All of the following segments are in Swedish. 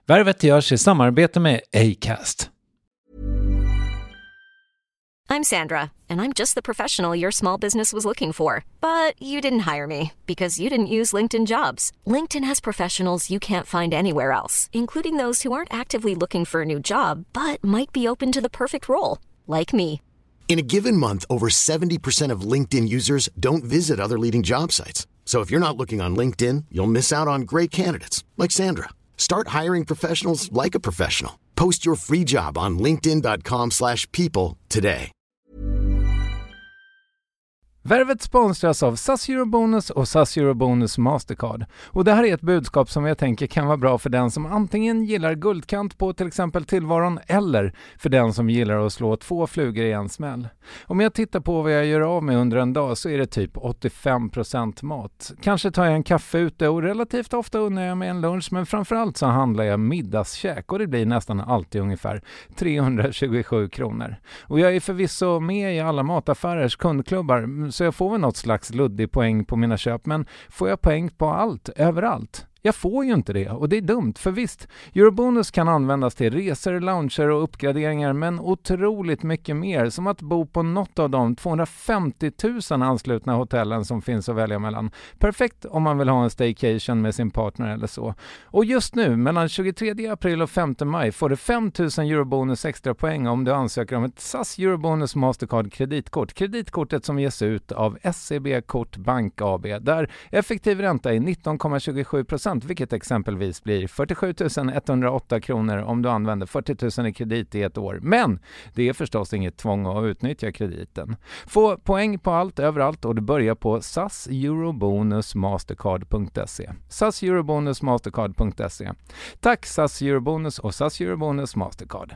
Värvet görs i samarbete med Acast. I'm Sandra, and I'm just the professional your small business was looking for. But you didn't hire me because you didn't use LinkedIn Jobs. LinkedIn has professionals you can't find anywhere else, including those who aren't actively looking for a new job, but might be open to the perfect role, like me. In a given month, over 70% of LinkedIn users don't visit other leading job sites. So if you're not looking on LinkedIn, you'll miss out on great candidates like Sandra. Start hiring professionals like a professional. Post your free job on linkedin.com/people today. Värvet sponsras av SAS Eurobonus och SAS Eurobonus Mastercard. Och det här är ett budskap som jag tänker kan vara bra för den som antingen gillar guldkant på till exempel tillvaron eller för den som gillar att slå 2 flugor i en smäll. Om jag tittar på vad jag gör av med under en dag så är det typ 85% mat. Kanske tar jag en kaffe ute och relativt ofta unnar jag mig en lunch, men framförallt så handlar jag middagskäk och det blir nästan alltid ungefär 327 kronor. Och jag är förvisso med i alla mataffärers kundklubbar, så jag får väl något slags luddig poäng på mina köp, men får jag poäng på allt, överallt? Jag får ju inte det och det är dumt, för visst, Eurobonus kan användas till resor, lounger och uppgraderingar, men otroligt mycket mer, som att bo på något av de 250 000 anslutna hotellen som finns att välja mellan. Perfekt om man vill ha en staycation med sin partner eller så. Och just nu, mellan 23 april och 5 maj, får du 5 000 Eurobonus extra poäng om du ansöker om ett SAS Eurobonus Mastercard kreditkort. Kreditkortet som ges ut av SEB Kort Bank AB, där effektiv ränta är 19,27%. Vilket exempelvis blir 47 108 kronor om du använder 40 000 i kredit i ett år. Men det är förstås inget tvång att utnyttja krediten. Få poäng på allt överallt och du börjar på saseurobonusmastercard.se. saseurobonusmastercard.se. Tack SAS Eurobonus och SAS Eurobonus Mastercard.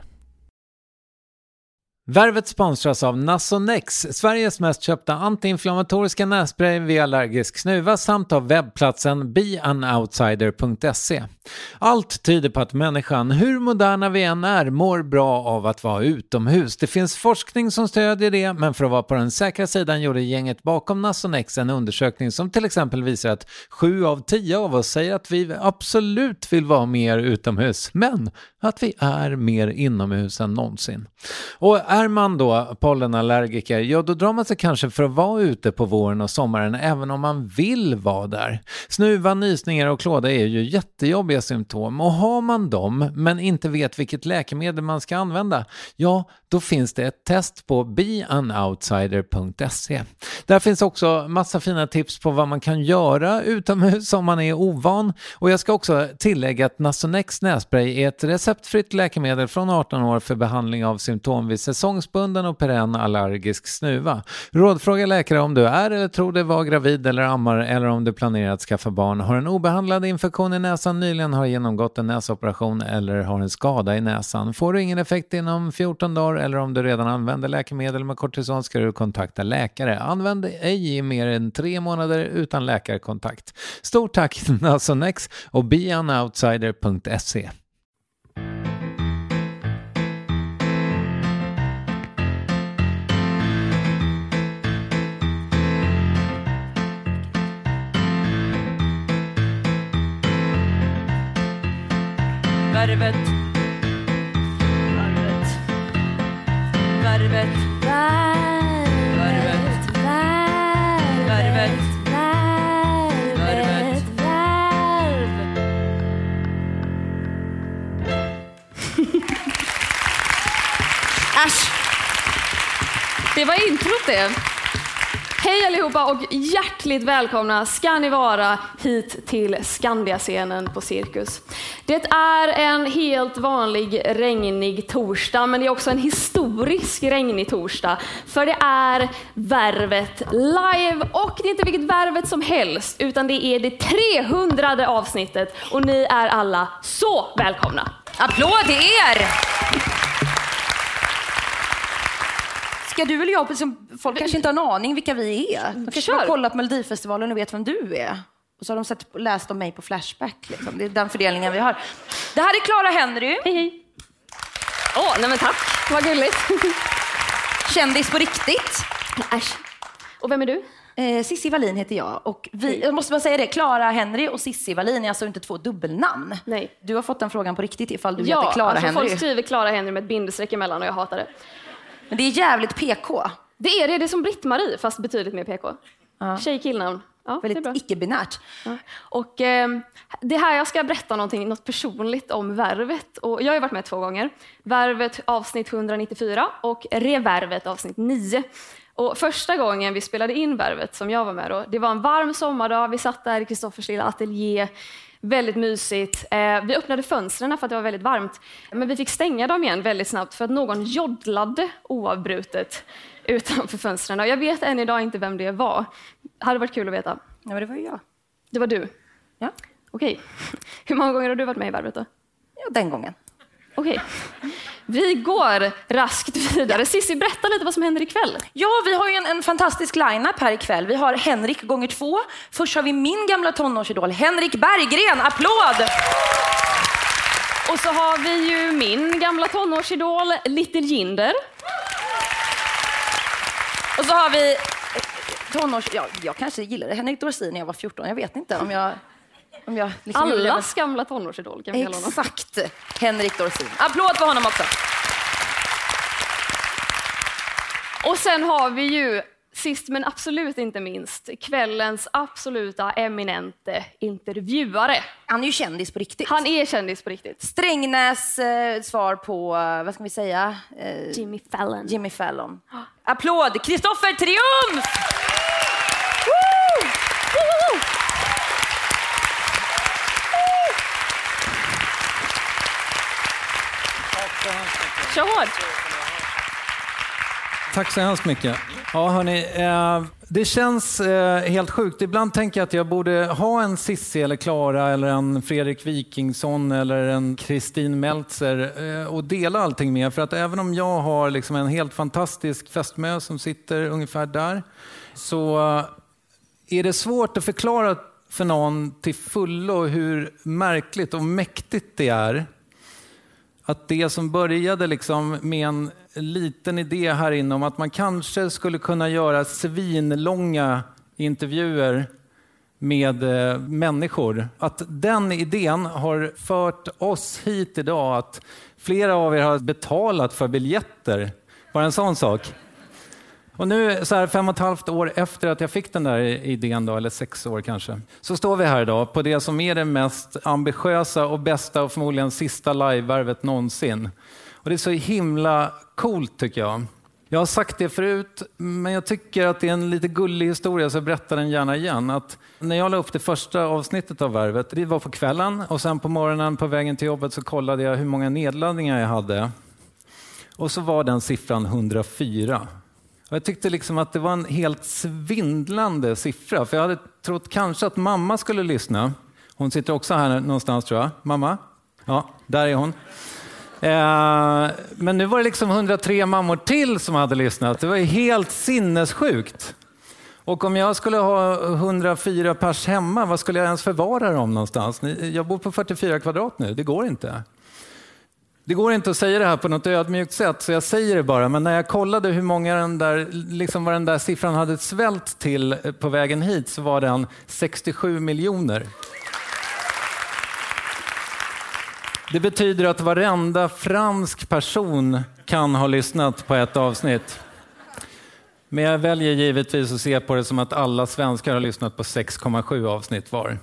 Värvet sponsras av Nasonex, Sveriges mest köpta antiinflammatoriska nässpray vid allergisk snuva, samt av webbplatsen beanoutsider.se. Allt tyder på att människan, hur moderna vi än är, mår bra av att vara utomhus. Det finns forskning som stödjer det, men för att vara på den säkra sidan gjorde gänget bakom Nasonex en undersökning som till exempel visar att 7 av 10 av oss säger att vi absolut vill vara mer utomhus, men att vi är mer inomhus än någonsin. Och är man då pollenallergiker, ja då drar man sig kanske för att vara ute på våren och sommaren även om man vill vara där. Snuva, nysningar och klåda är ju jättejobbiga symptom, och har man dem men inte vet vilket läkemedel man ska använda, ja då finns det ett test på beanoutsider.se. Där finns också massa fina tips på vad man kan göra utomhus om man är ovan, och jag ska också tillägga att Nasonex nässpray är ett receptfritt läkemedel från 18 år för behandling av symptom vid säsongsbunden och perenn allergisk snuva. Rådfråga läkare om du är eller tror dig vara gravid eller ammar, eller om du planerar att skaffa barn, har en obehandlad infektion i näsan, nyligen har genomgått en näsoperation eller har en skada i näsan. Får du ingen effekt inom 14 dagar eller om du redan använder läkemedel med kortison ska du kontakta läkare. Använd ej i mer än 3 månader utan läkarkontakt. Stort tack Nasonex och beanoutsider.se. Värvet. Värvet. Värvet. Värvet. Värvet. Värvet. Äsch. Det var introt det. Hej allihopa och hjärtligt välkomna ska ni vara hit till Skandia-scenen på Cirkus. Det är en helt vanlig regnig torsdag, men det är också en historisk regnig torsdag. För det är Värvet live, och det är inte vilket Värvet som helst, utan det är det 300:e avsnittet, och ni är alla så välkomna. Applåd till er! Ska du eller jag, folk kanske inte har en aning vilka vi är. De kanske har kollat på Melodifestivalen och vet vem du är. Och så har de läst om mig på Flashback. Liksom. Det är den fördelningen vi har. Det här är Clara Henry. Hej hej. Nej men tack, vad gulligt. Kändis på riktigt. Äsch. Och vem är du? Cissi Wallin heter jag. Och jag måste bara säga det, Clara Henry och Cissi Wallin är alltså inte 2 dubbelnamn. Nej. Du har fått den frågan på riktigt ifall du heter Clara Henry. Ja, folk skriver Clara Henry med ett bindestreck emellan och jag hatar det. Men det är jävligt PK. Det är som Britt-Marie, fast betydligt mer PK. Tjej-killnamn. Ja, väldigt icke-binärt. Ja. Och det här jag ska berätta något personligt om Värvet. Och jag har ju varit med 2 gånger. Värvet avsnitt 194 och Revärvet avsnitt 9. Och första gången vi spelade in Värvet som jag var med då, det var en varm sommardag. Vi satt där i Kristoffers lilla ateljé. Väldigt mysigt. Vi öppnade fönstren för att det var väldigt varmt. Men vi fick stänga dem igen väldigt snabbt för att någon joddlade oavbrutet utanför fönstren. Och jag vet än idag inte vem det var. Hade varit kul att veta. Ja, men det var ju jag. Det var du? Ja. Okej. Hur många gånger har du varit med i Värvet då? Ja, den gången. Okej. Vi går raskt vidare. Cissi, berätta lite vad som händer ikväll. Ja, vi har ju en fantastisk line-up här ikväll. Vi har Henrik gånger 2. Först har vi min gamla tonårsidol, Henrik Berggren. Applåd! Och så har vi ju min gamla tonårsidol, Little Jinder. Och så har vi jag kanske gillade Henrik Dorsin när jag var 14. Jag vet inte om jag liksom allas gamla tonårsidol kan vi kalla honom. Exakt, Henrik Dorsin. Applåd för honom också. Och sen har vi ju, sist men absolut inte minst, kvällens absoluta eminente intervjuare. Han är ju kändis på riktigt. Han är kändis på riktigt. Strängnäs svar på, vad ska vi säga? Jimmy Fallon. Applåd, Kristoffer Triumf! Woo! Woo! Kör hårt! Tack så hemskt mycket. Ja, hörni, det känns helt sjukt. Ibland tänker jag att jag borde ha en Cissi eller Clara eller en Fredrik Wikingsson eller en Kristin Meltzer och dela allting med. För att även om jag har liksom en helt fantastisk fästmö som sitter ungefär där, så är det svårt att förklara för någon till fullo hur märkligt och mäktigt det är att det som började liksom med en liten idé här inne om att man kanske skulle kunna göra svinlånga intervjuer med människor. Att den idén har fört oss hit idag, att flera av er har betalat för biljetter. Bara en sån sak. Och nu så här 5,5 år efter att jag fick den där idén då, eller 6 år kanske, så står vi här idag på det som är det mest ambitiösa och bästa och förmodligen sista live-värvet någonsin. Och det är så himla coolt tycker jag. Jag har sagt det förut, men jag tycker att det är en lite gullig historia, så jag berättar den gärna igen. Att när jag la upp det första avsnittet av Värvet, det var på kvällen, och sen på morgonen på vägen till jobbet så kollade jag hur många nedladdningar jag hade. Och så var den siffran 104. Och jag tyckte liksom att det var en helt svindlande siffra, för jag hade trott kanske att mamma skulle lyssna. Hon sitter också här någonstans tror jag. Mamma? Ja, där är hon. Men nu var det liksom 103 mammor till som hade lyssnat. Det var helt sinnessjukt. Och om jag skulle ha 104 pers hemma, vad skulle jag ens förvara dem någonstans? Jag bor på 44 kvadrat nu, det går inte. Det går inte att säga det här på något ödmjukt sätt, så jag säger det bara. Men när jag kollade hur många vad den där siffran hade svällt till på vägen hit, så var den 67 miljoner. Det betyder att varenda fransk person kan ha lyssnat på ett avsnitt. Men jag väljer givetvis att se på det som att alla svenskar har lyssnat på 6,7 avsnitt var.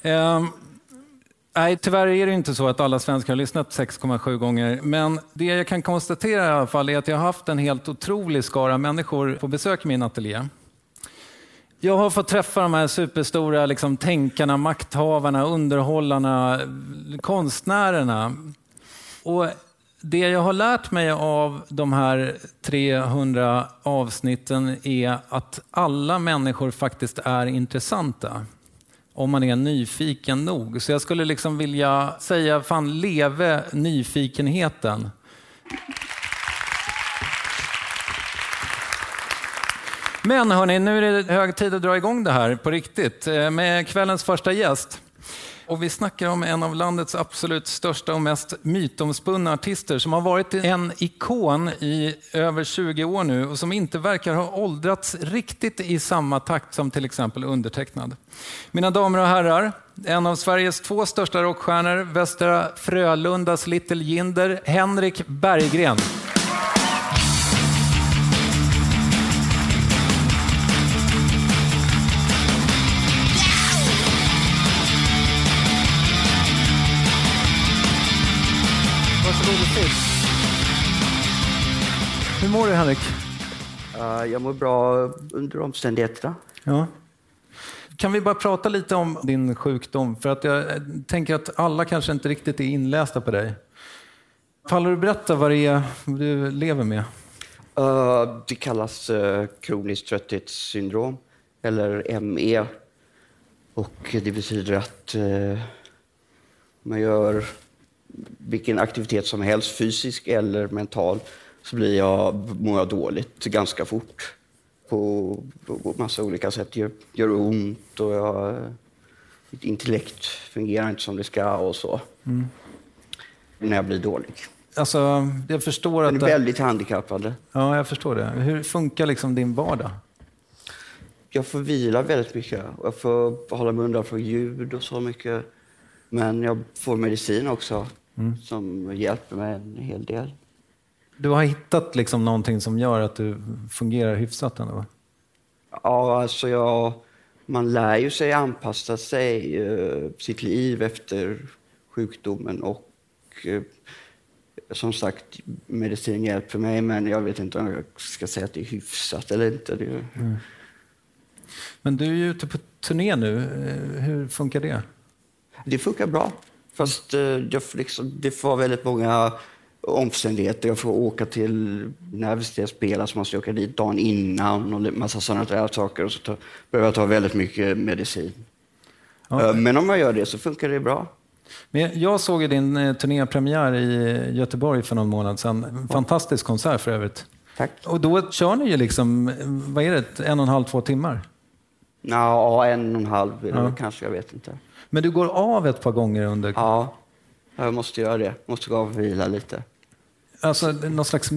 Nej, tyvärr är det inte så att alla svenskar har lyssnat 6,7 gånger. Men det jag kan konstatera i alla fall är att jag har haft en helt otrolig skara människor på besök i min ateljé. Jag har fått träffa de här superstora liksom, tänkarna, makthavarna, underhållarna, konstnärerna. Och det jag har lärt mig av de här 300 avsnitten är att alla människor faktiskt är intressanta. Om man är nyfiken nog. Så jag skulle liksom vilja säga, fan leve nyfikenheten. Men hörni, nu är det hög tid att dra igång det här på riktigt med kvällens första gäst. Och vi snackar om en av landets absolut största och mest mytomspunna artister som har varit en ikon i över 20 år nu och som inte verkar ha åldrats riktigt i samma takt som till exempel undertecknad. Mina damer och herrar, en av Sveriges 2 största rockstjärnor, Västra Frölundas Little Jinder, Henrik Berggren. Hur mår du, Henrik? Jag mår bra under omständigheterna. Ja. Kan vi bara prata lite om din sjukdom? För att jag tänker att alla kanske inte riktigt är inlästa på dig. Faller du berätta vad det är du lever med? Det kallas kroniskt trötthetssyndrom, eller ME. Och det betyder att man gör vilken aktivitet som helst, fysisk eller mental, så mår jag dåligt ganska fort på massa olika sätt. Gör ont och mitt intellekt fungerar inte som det ska och så. När jag blir dålig. Alltså, jag förstår att... Den är väldigt handikappande. Ja, jag förstår det. Hur funkar liksom din vardag? Jag får vila väldigt mycket. Jag får hålla mig undan från ljud och så mycket. Men jag får medicin också som hjälper mig en hel del. Du har hittat liksom någonting som gör att du fungerar hyfsat ändå? Ja, alltså man lär ju sig anpassa sig sitt liv efter sjukdomen och som sagt, medicin hjälper mig, men jag vet inte om jag ska säga att det är hyfsat eller inte. Men du är ju ute på turné nu. Hur funkar det? Det funkar bra. Fast det var väldigt många omständigheter. Jag får åka till när jag spelar så måste jag åka dit dagen innan och en massa sådana där saker. Och så behöver jag ta väldigt mycket medicin. Ja. Men om jag gör det så funkar det bra. Men jag såg ju din turnépremiär i Göteborg för någon månad sedan. En fantastisk konsert för övrigt. Tack. Och då kör ni ju liksom, vad är det, 1,5-2 timmar? Ja, 1,5 kanske, jag vet inte. Men du går av ett par gånger under... Ja, jag måste göra det. Måste gå av och vila lite. Alltså någon slags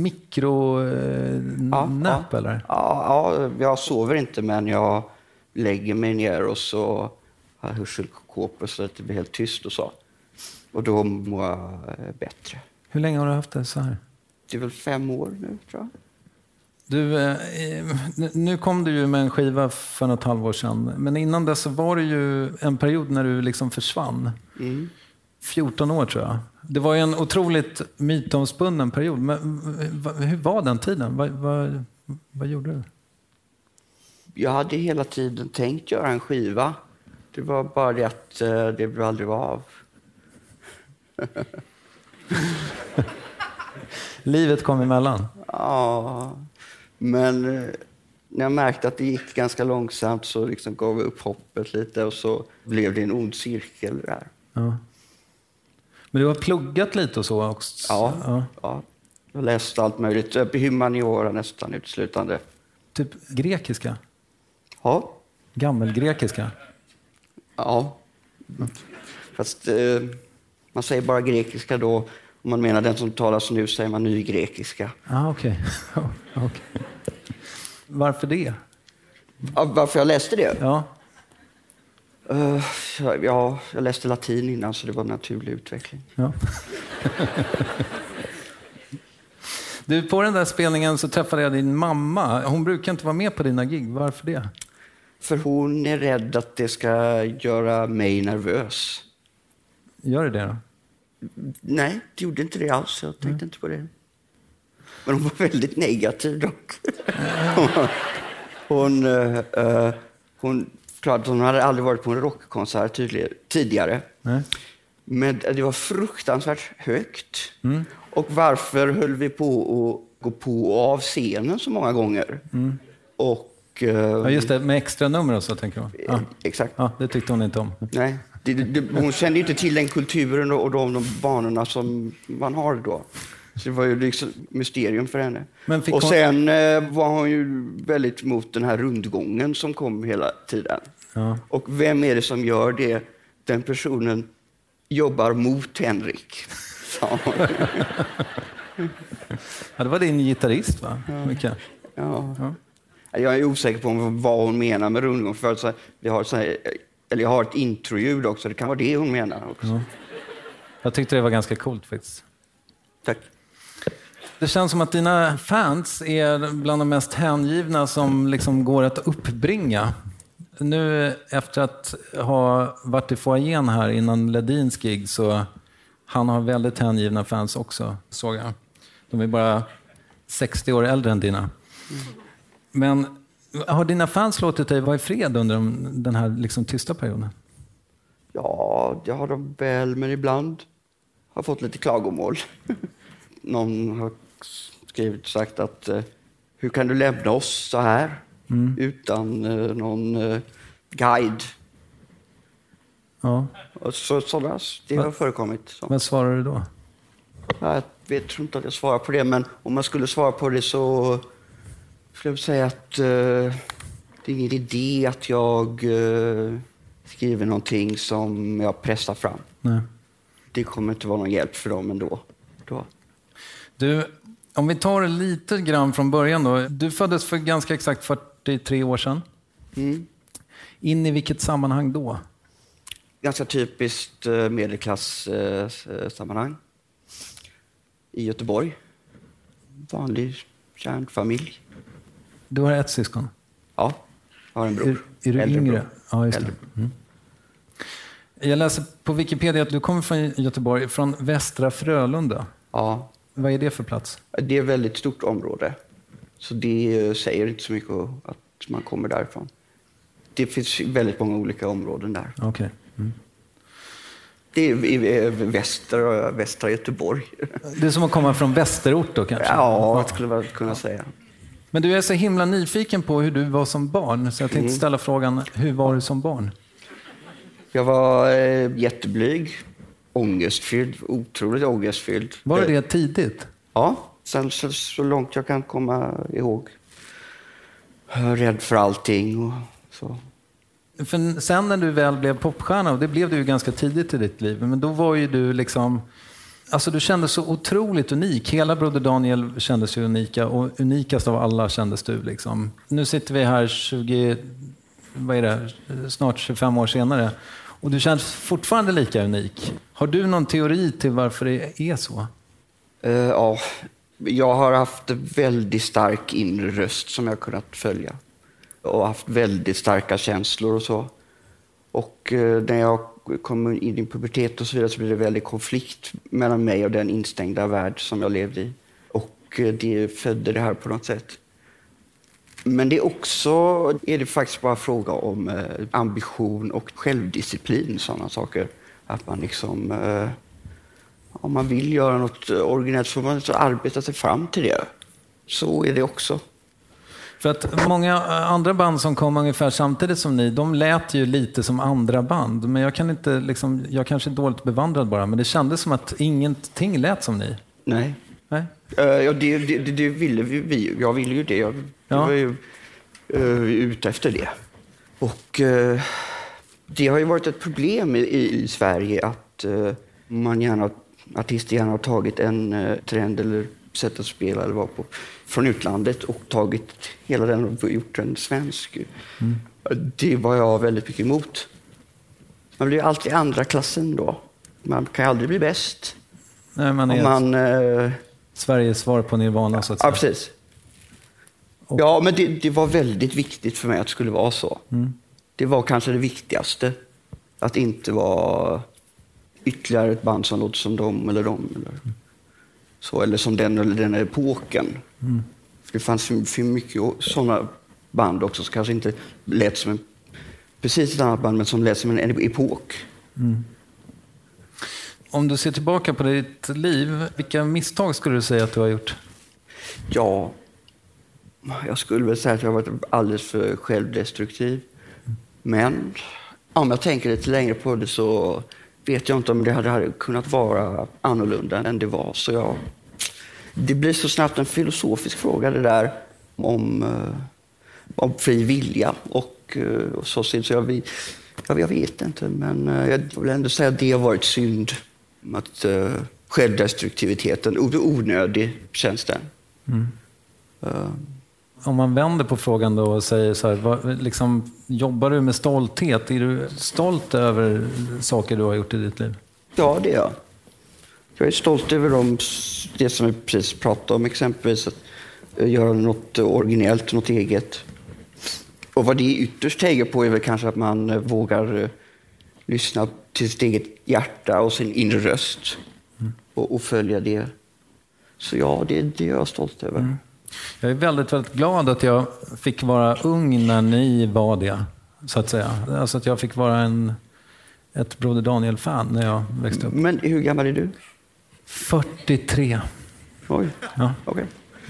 mikronäpp eller? Ja, jag sover inte men jag lägger mig ner och så har hörselkåpor så att det blir helt tyst och så. Och då mår jag bättre. Hur länge har du haft det så här? Det är väl 5 år nu, tror jag. Du, nu kom du ju med en skiva för något halvår sedan. Men innan dess så var det ju en period när du liksom försvann. 14 år tror jag. Det var ju en otroligt mytomspunnen period. Men hur var den tiden? Vad gjorde du? Jag hade hela tiden tänkt göra en skiva. Det var bara det att det blev aldrig av. Livet kom emellan. Ja, men när jag märkte att det gick ganska långsamt så liksom gav jag upp hoppet lite och så blev det en ond cirkel där. Ja. Men du har pluggat lite och så också? Ja. Jag har läst allt möjligt. Humaniora nästan uteslutande. Typ grekiska? Ja. Gammelgrekiska? Ja. Fast man säger bara grekiska då. Om man menar den som talas nu säger man nygrekiska. Okej. Varför det? Varför jag läste det? Ja. Jag läste latin innan så det var en naturlig utveckling. Ja. Du, på den där spelningen så träffade jag din mamma. Hon brukar inte vara med på dina gig. Varför det? För hon är rädd att det ska göra mig nervös. Gör det då? Nej, det gjorde inte det alls. Jag tänkte inte på det. Men hon var väldigt negativ dock. Hon förklarade att hon hade aldrig varit på en rockkonsert tidigare. Nej. Men det var fruktansvärt högt. Och varför höll vi på att gå på och av scenen så många gånger? Och, ja, just det, med extra nummer och så tänker jag. Ja. Exakt. Ja, det tyckte hon inte om. Nej. Hon kände inte till den kulturen och de banorna som man har då. Så det var ju liksom mysterium för henne. Och sen var hon ju väldigt mot den här rundgången som kom hela tiden. Ja. Och vem är det som gör det den personen jobbar mot Henrik. Ja, det var din gitarrist, va? Ja. Ja. Jag är osäker på vad hon menar med rundgång. För att jag har ett introljud också. Det kan vara det hon menar också. Ja. Jag tyckte det var ganska coolt faktiskt. Tack. Det känns som att dina fans är bland de mest hängivna som liksom går att uppbringa. Nu efter att ha varit i foajén här innan Ledins gig, så han har väldigt hängivna fans också, såg jag. De är bara 60 år äldre än dina. Men har dina fans låtit dig vara i fred under den här liksom tysta perioden? Ja, det har de väl, men ibland har fått lite klagomål. Någon har skrivit och sagt att hur kan du lämna oss så här utan någon guide? Ja. Och sådana, det har förekommit. Så. Vad svarar du då? Jag tror inte att jag svarar på det, men om man skulle svara på det så skulle jag säga att det är ingen idé att jag skriver någonting som jag pressar fram. Nej. Det kommer inte vara någon hjälp för dem ändå. Du, om vi tar det lite grann från början då. Du föddes för ganska exakt 43 år sedan. In i vilket sammanhang då? Ganska typiskt medelklass-sammanhang. I Göteborg. Vanlig kärnfamilj. Du har ett syskon? Ja, jag har en bror. Är du äldre yngre? Bror. Ja, just det. Jag läser på Wikipedia att du kommer från Göteborg, från Västra Frölunda. Ja. Vad är det för plats? Det är ett väldigt stort område. Så det säger inte så mycket att man kommer därifrån. Det finns väldigt många olika områden där. Okay. Det är västra Göteborg. Det är som att komma från västerort då kanske? Ja, det skulle man kunna säga. Men du är så himla nyfiken på hur du var som barn. Så jag tänkte ställa frågan, hur var du som barn? Jag var jätteblyg. Ångestfylld, otroligt ångestfylld. Var det tidigt? Ja, sen så långt jag kan komma ihåg. Jag är rädd för allting och så. För sen när du väl blev popstjärna, och det blev du ju ganska tidigt i ditt liv, men då var ju du liksom, alltså du kändes så otroligt unik. Hela Broder Daniel kändes ju unika, och unikast av alla kändes du liksom. Nu sitter vi här snart 25 år senare. Och du känns fortfarande lika unik. Har du någon teori till varför det är så? Ja, jag har haft en väldigt stark inre röst som jag har kunnat följa. Och haft väldigt starka känslor och så. Och när jag kom in i pubertet och så vidare så blev det väldigt konflikt mellan mig och den instängda värld som jag levde i. Och det födde det här på något sätt. Men det är det faktiskt bara fråga om ambition och självdisciplin, sådana saker. Att man liksom, om man vill göra något originellt så får man arbeta sig fram till det. Så är det också. För att många andra band som kom ungefär samtidigt som ni, de lät ju lite som andra band. Men jag kanske är dåligt bevandrad bara, men det kändes som att ingenting lät som ni. Nej. Ja, det ville vi. Jag ville ju det. Jag var ju ute efter det. Och det har ju varit ett problem i Sverige att artister gärna har tagit en trend eller sätt att spela eller vara på från utlandet och tagit hela den och gjort den svensk. Det var jag väldigt mycket emot. Man blir alltid andra klassen då. Man kan aldrig bli bäst. Nej, man är Sveriges svar på Nirvana så att säga. Ja, precis. Ja, men det var väldigt viktigt för mig att det skulle vara så. Det var kanske det viktigaste. Att inte vara ytterligare ett band som låter som dem eller dem. Eller som den eller den epoken. För det fanns för mycket sådana band också som kanske inte lät som precis ett annat band, men som lät som en epok. Om du ser tillbaka på ditt liv, vilka misstag skulle du säga att du har gjort? Ja, jag skulle väl säga att jag har varit alldeles för självdestruktiv. Men om jag tänker lite längre på det så vet jag inte om det hade kunnat vara annorlunda än det var. Så det blir så snabbt en filosofisk fråga det där om fri vilja och så. Så Jag vet inte, men jag vill ändå säga att det har varit synd. Att självdestruktiviteten, onödig känns den. Om man vänder på frågan då och säger så här, liksom, jobbar du med stolthet? Är du stolt över saker du har gjort i ditt liv? Ja, det är jag. Jag är stolt över det som vi precis pratade om, exempelvis att göra något originellt, något eget. Och vad det ytterst tänker på är väl kanske att man vågar lyssna till sitt eget hjärta och sin inre röst och följa det. Så ja, det är jag stolt över. Jag är väldigt, väldigt glad att jag fick vara ung när ni var det, så att säga. Alltså att jag fick vara ett Broder Daniel-fan när jag växte upp. Men hur gammal är du? 43. Oj, ja. Okej.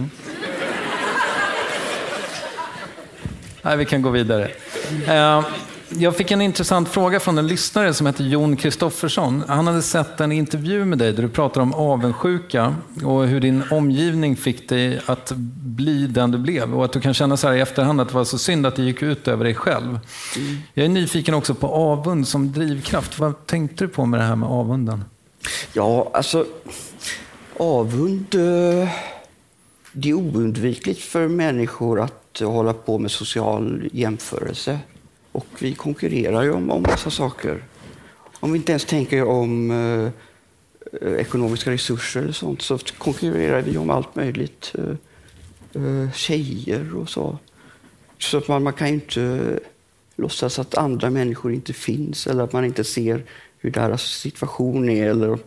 Nej, vi kan gå vidare. Jag fick en intressant fråga från en lyssnare som heter Jon Kristoffersson. Han hade sett en intervju med dig där du pratar om avundsjuka och hur din omgivning fick dig att bli den du blev. Och att du kan känna så här i efterhand att det var så synd att det gick ut över dig själv. Jag är nyfiken också på avund som drivkraft. Vad tänkte du på med det här med avunden? Ja, alltså avund, det är oundvikligt för människor att hålla på med social jämförelse. Och vi konkurrerar ju om massa saker. Om vi inte ens tänker om ekonomiska resurser eller sånt, så konkurrerar vi om allt möjligt. Tjejer och så. Så att man kan ju inte låtsas att andra människor inte finns eller att man inte ser hur deras situation är eller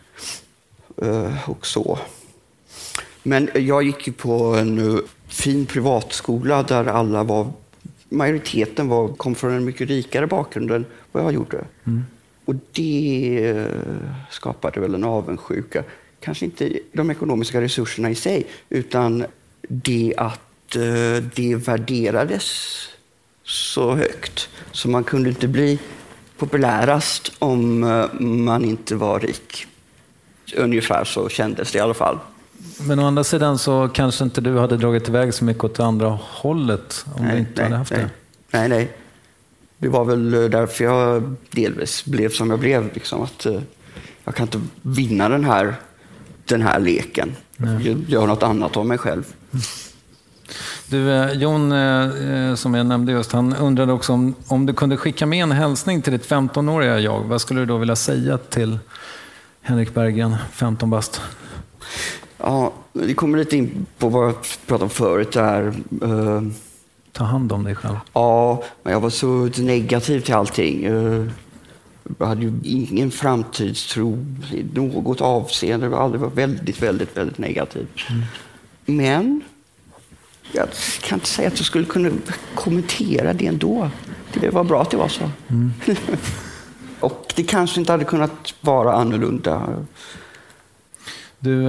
och så. Men jag gick ju på en fin privatskola där majoriteten kom från en mycket rikare bakgrund än vad jag gjorde. Och det skapade väl en avundsjuka. Kanske inte de ekonomiska resurserna i sig, utan det att det värderades så högt. Så man kunde inte bli populärast om man inte var rik. Ungefär så kändes det i alla fall. Men å andra sidan så kanske inte du hade dragit iväg så mycket åt det andra hållet om du inte hade haft det. Nej. Det var väl därför jag delvis blev som jag blev. Liksom, att jag kan inte vinna den här leken. Gör något annat av mig själv. Du, Jon, som jag nämnde just, han undrade också om du kunde skicka med en hälsning till ditt 15-åriga jag. Vad skulle du då vilja säga till Henrik Berggren, 15 bast? Ja, det kommer lite in på vad jag pratade om förut där. Ta hand om dig själv. Ja, men jag var så negativ till allting. Jag hade ju ingen framtidstro i något avseende. Jag aldrig var väldigt, väldigt, väldigt negativ. Men jag kan inte säga att jag skulle kunna kommentera det ändå. Det var bra att det var så. Och det kanske inte hade kunnat vara annorlunda. Du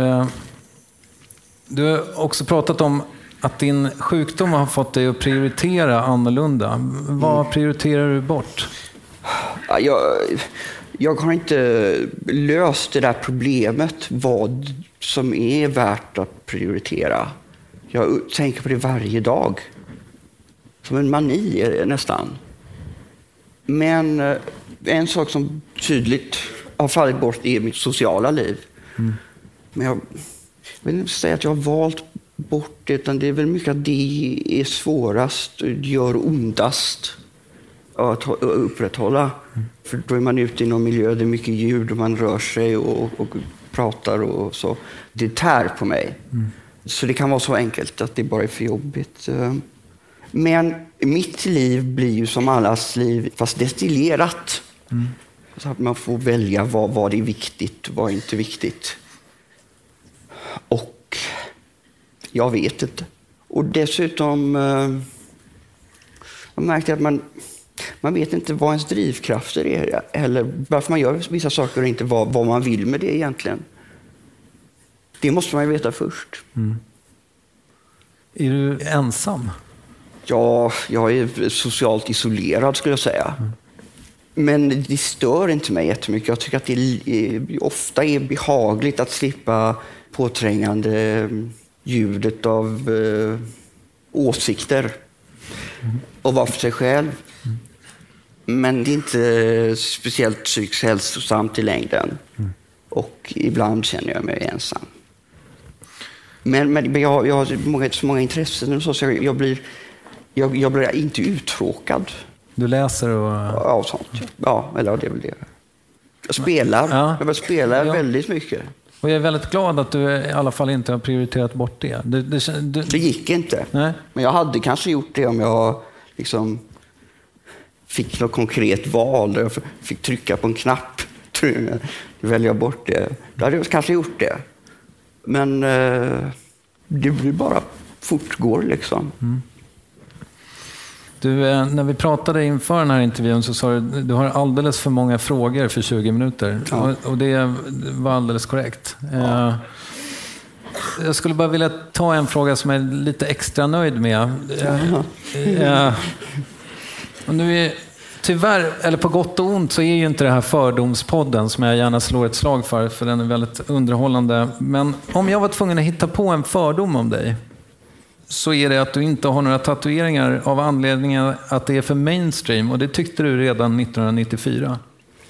har också pratat om att din sjukdom har fått dig att prioritera annorlunda. Vad prioriterar du bort? Jag har inte löst det där problemet, vad som är värt att prioritera. Jag tänker på det varje dag. Som en mani nästan. Men en sak som tydligt har fallit bort är mitt sociala liv. Men jag vill inte säga att jag har valt bort det, utan det är väl mycket att det är svårast, gör ondast att upprätthålla. För då är man ute i någon miljö, det är mycket ljud och man rör sig och pratar och så. Det tär på mig. Så det kan vara så enkelt att det bara är för jobbigt. Men mitt liv blir ju som allas liv, fast destillerat. Så att man får välja vad är viktigt och vad är inte viktigt. Och jag vet inte. Och dessutom jag märkte att man vet inte vad ens drivkrafter är eller varför man gör vissa saker och inte vad man vill med det egentligen. Det måste man ju veta först. Är du ensam? Ja, jag är socialt isolerad skulle jag säga. Men det stör inte mig jättemycket. Jag tycker att det ofta är behagligt att slippa påträngande ljudet av åsikter och vara för sig själv. Men det är inte speciellt psykiskt hälsosamt i längden. Och ibland känner jag mig ensam. Men jag har så många intressen och så jag blir inte uttråkad. Du läser och... Ja, sånt. Ja, eller det är väl det. Jag spelar. Jag spelar väldigt mycket. Och jag är väldigt glad att du i alla fall inte har prioriterat bort det. Det gick inte. Nej. Men jag hade kanske gjort det om jag liksom fick något konkret val där jag fick trycka på en knapp. Välja bort det. Då hade jag kanske gjort det. Men det blir bara fortgår liksom. Du, när vi pratade inför den här intervjun så sa du har alldeles för många frågor för 20 minuter. Ja. Och det var alldeles korrekt. Ja. Jag skulle bara vilja ta en fråga som jag är lite extra nöjd med. Och nu är, tyvärr, eller på gott och ont, så är ju inte det här Fördomspodden som jag gärna slår ett slag för den är väldigt underhållande. Men om jag var tvungen att hitta på en fördom om dig, så är det att du inte har några tatueringar av anledningen att det är för mainstream. Och det tyckte du redan 1994.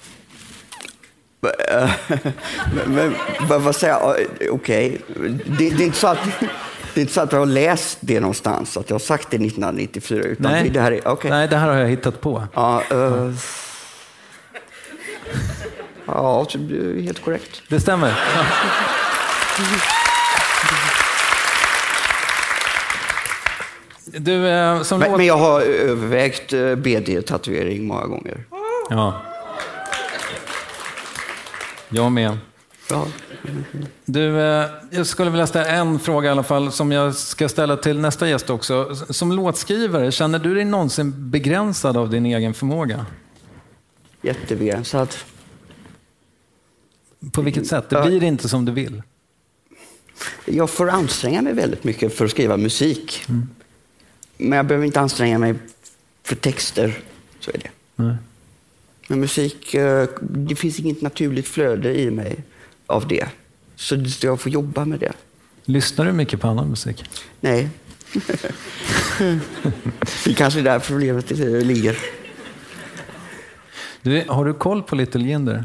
Men vad säger jag? Okej. Det är inte så att... Det är inte så att jag har läst det någonstans, att jag har sagt det 1994. Utan Nej. Det här är, okay. Nej, det här har jag hittat på. Ja, det är helt korrekt. Det stämmer. Du, men jag har övervägt BD-tatuering många gånger. Ja. Jag med. Ja. Du, jag skulle vilja ställa en fråga i alla fall som jag ska ställa till nästa gäst också. Som låtskrivare, känner du dig någonsin begränsad av din egen förmåga? Jättebegränsad. På vilket sätt? Det blir inte som du vill. Jag får anstränga mig väldigt mycket för att skriva musik. Men jag behöver inte anstränga mig för texter, så är det. Nej. Men musik, det finns inget naturligt flöde i mig av det. Så jag får jobba med det. Lyssnar du mycket på annan musik? Nej. Det är kanske där problemet ligger. Du, har du koll på Little Jinder?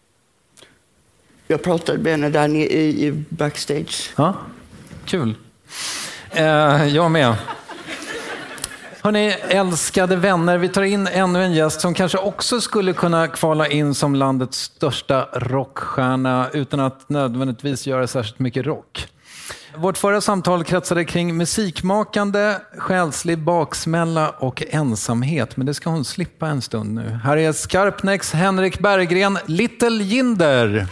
Jag pratade med henne där i backstage. Ja, kul. Jag med. Hörrni, älskade vänner, vi tar in ännu en gäst som kanske också skulle kunna kvala in som landets största rockstjärna utan att nödvändigtvis göra särskilt mycket rock. Vårt förra samtal kretsade kring musikmakande, själslig baksmälla och ensamhet, men det ska hon slippa en stund nu. Här är Skarpnäcks Henrik Berggren, Little Jinder.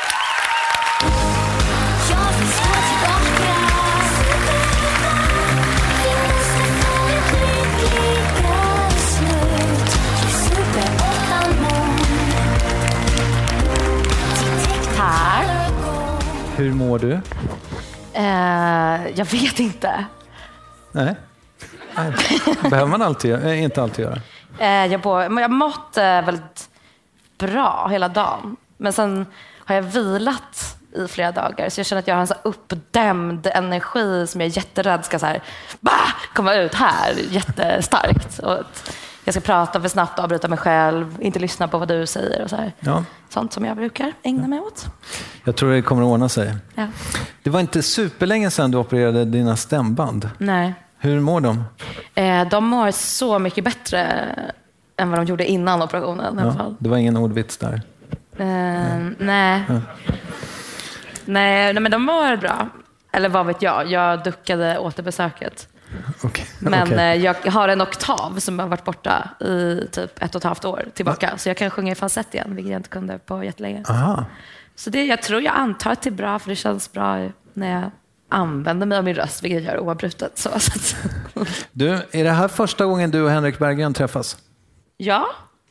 Hur mår du? Jag vet inte. Nej. Behöver man inte alltid göra. Jag har mått väldigt bra hela dagen. Men sen har jag vilat i flera dagar. Så jag känner att jag har en så uppdämd energi som jag är jätterädd ska så här, komma ut här jättestarkt. Och jag ska prata för snabbt, avbryta mig själv, inte lyssna på vad du säger och så här. Ja. Sånt som jag brukar ägna mig åt. Jag tror det kommer att ordna sig. Ja. Det var inte superlänge sedan du opererade dina stämband. Nej. Hur mår de? De mår så mycket bättre än vad de gjorde innan operationen i alla fall. Det var ingen ordvits där? Nej. Ja. Nej, men de mår bra. Eller vad vet jag? Jag duckade återbesöket. Okay. Men jag har en oktav som har varit borta i typ 1,5 år tillbaka. Så jag kan sjunga i falsett igen, vilket jag inte kunde på jättelänge. Aha. Så jag antar att det är bra, för det känns bra när jag använder mig av min röst, vilket jag gör oavbrutet. Så. Du, är det här första gången du och Henrik Berggren träffas? Ja.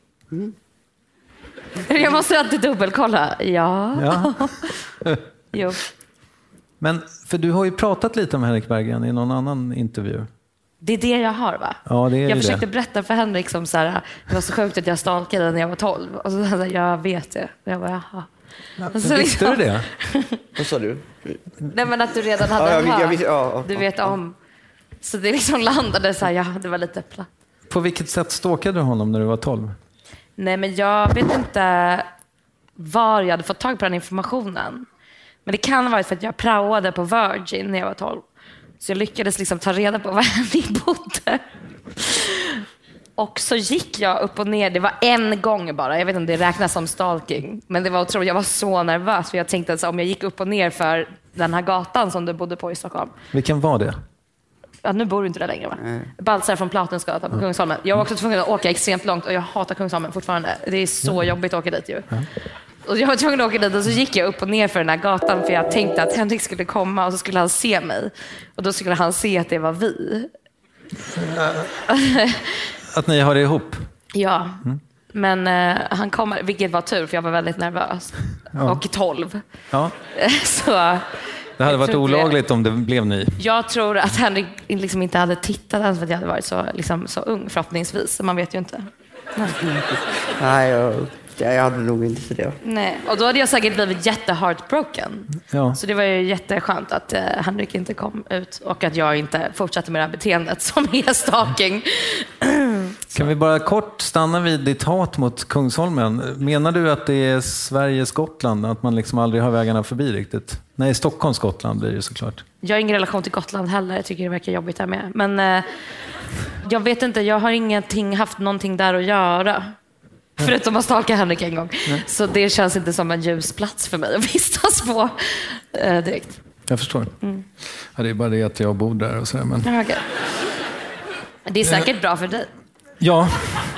Jag måste alltid dubbelkolla. Ja. Jo. Men, för du har ju pratat lite om Henrik Berggren i någon annan intervju. Det är det jag har, va? Ja, det är jag försökte berätta för Henrik som så här, det var så sjukt att jag stalkade när jag var 12. Och så sa jag vet det. Och jag bara, jaha. Så visste du det? Vad sa du? Nej, men att du redan hade hört. Du vet om. Så det liksom landade så här, det var lite platt. På vilket sätt stalkade du honom när du var 12? Nej, men jag vet inte var jag hade fått tag på den informationen. Men det kan ha varit för att jag praoade på Virgin när jag var 12. Så jag lyckades liksom ta reda på var Henrik bodde. Och så gick jag upp och ner. Det var en gång bara. Jag vet inte om det räknas som stalking. Men det var otroligt. Jag var så nervös. För jag tänkte att om jag gick upp och ner för den här gatan som du bodde på i Stockholm. Vilken var det? Ja, nu bor du inte där längre, va? Baltzar från Platensgatan på Kungsholmen. Jag var också tvungen att åka extremt långt och jag hatar Kungsholmen fortfarande. Det är så jobbigt att åka dit ju. Och jag var tvungen att åka dit och så gick jag upp och ner för den här gatan för jag tänkte att Henrik skulle komma och så skulle han se mig. Och då skulle han se att det var vi. Att ni har det ihop? Ja, men han kom, vilket var tur för jag var väldigt nervös. Och 12. Ja. Så det hade varit olagligt om det blev ni. jag tror att Henrik liksom inte hade tittat ens för att jag hade varit så ung förhoppningsvis. Man vet ju inte. Nej, jag hade nog inte det. Nej, och då hade jag säkert blivit jätteheartbroken. Ja. Så det var ju jätteskönt att Henrik inte kom ut och att jag inte fortsatte med det här beteendet som är stalking. Kan vi bara kort stanna vid ditt hat mot Kungsholmen? Menar du att det är Sveriges Gotland? Att man liksom aldrig har vägarna förbi riktigt? Nej, Stockholms Gotland blir det såklart. Jag har ingen relation till Gotland heller. Jag tycker det verkar jobbigt där med. Men jag vet inte, jag har haft någonting där att göra. Förutom att stalka Henrik en gång. Så det känns inte som en ljus plats för mig att vistas på direkt. Jag förstår. Ja, det är bara det att jag bor där och sådär. Men... Ja, okay. Det är säkert bra för dig. Ja.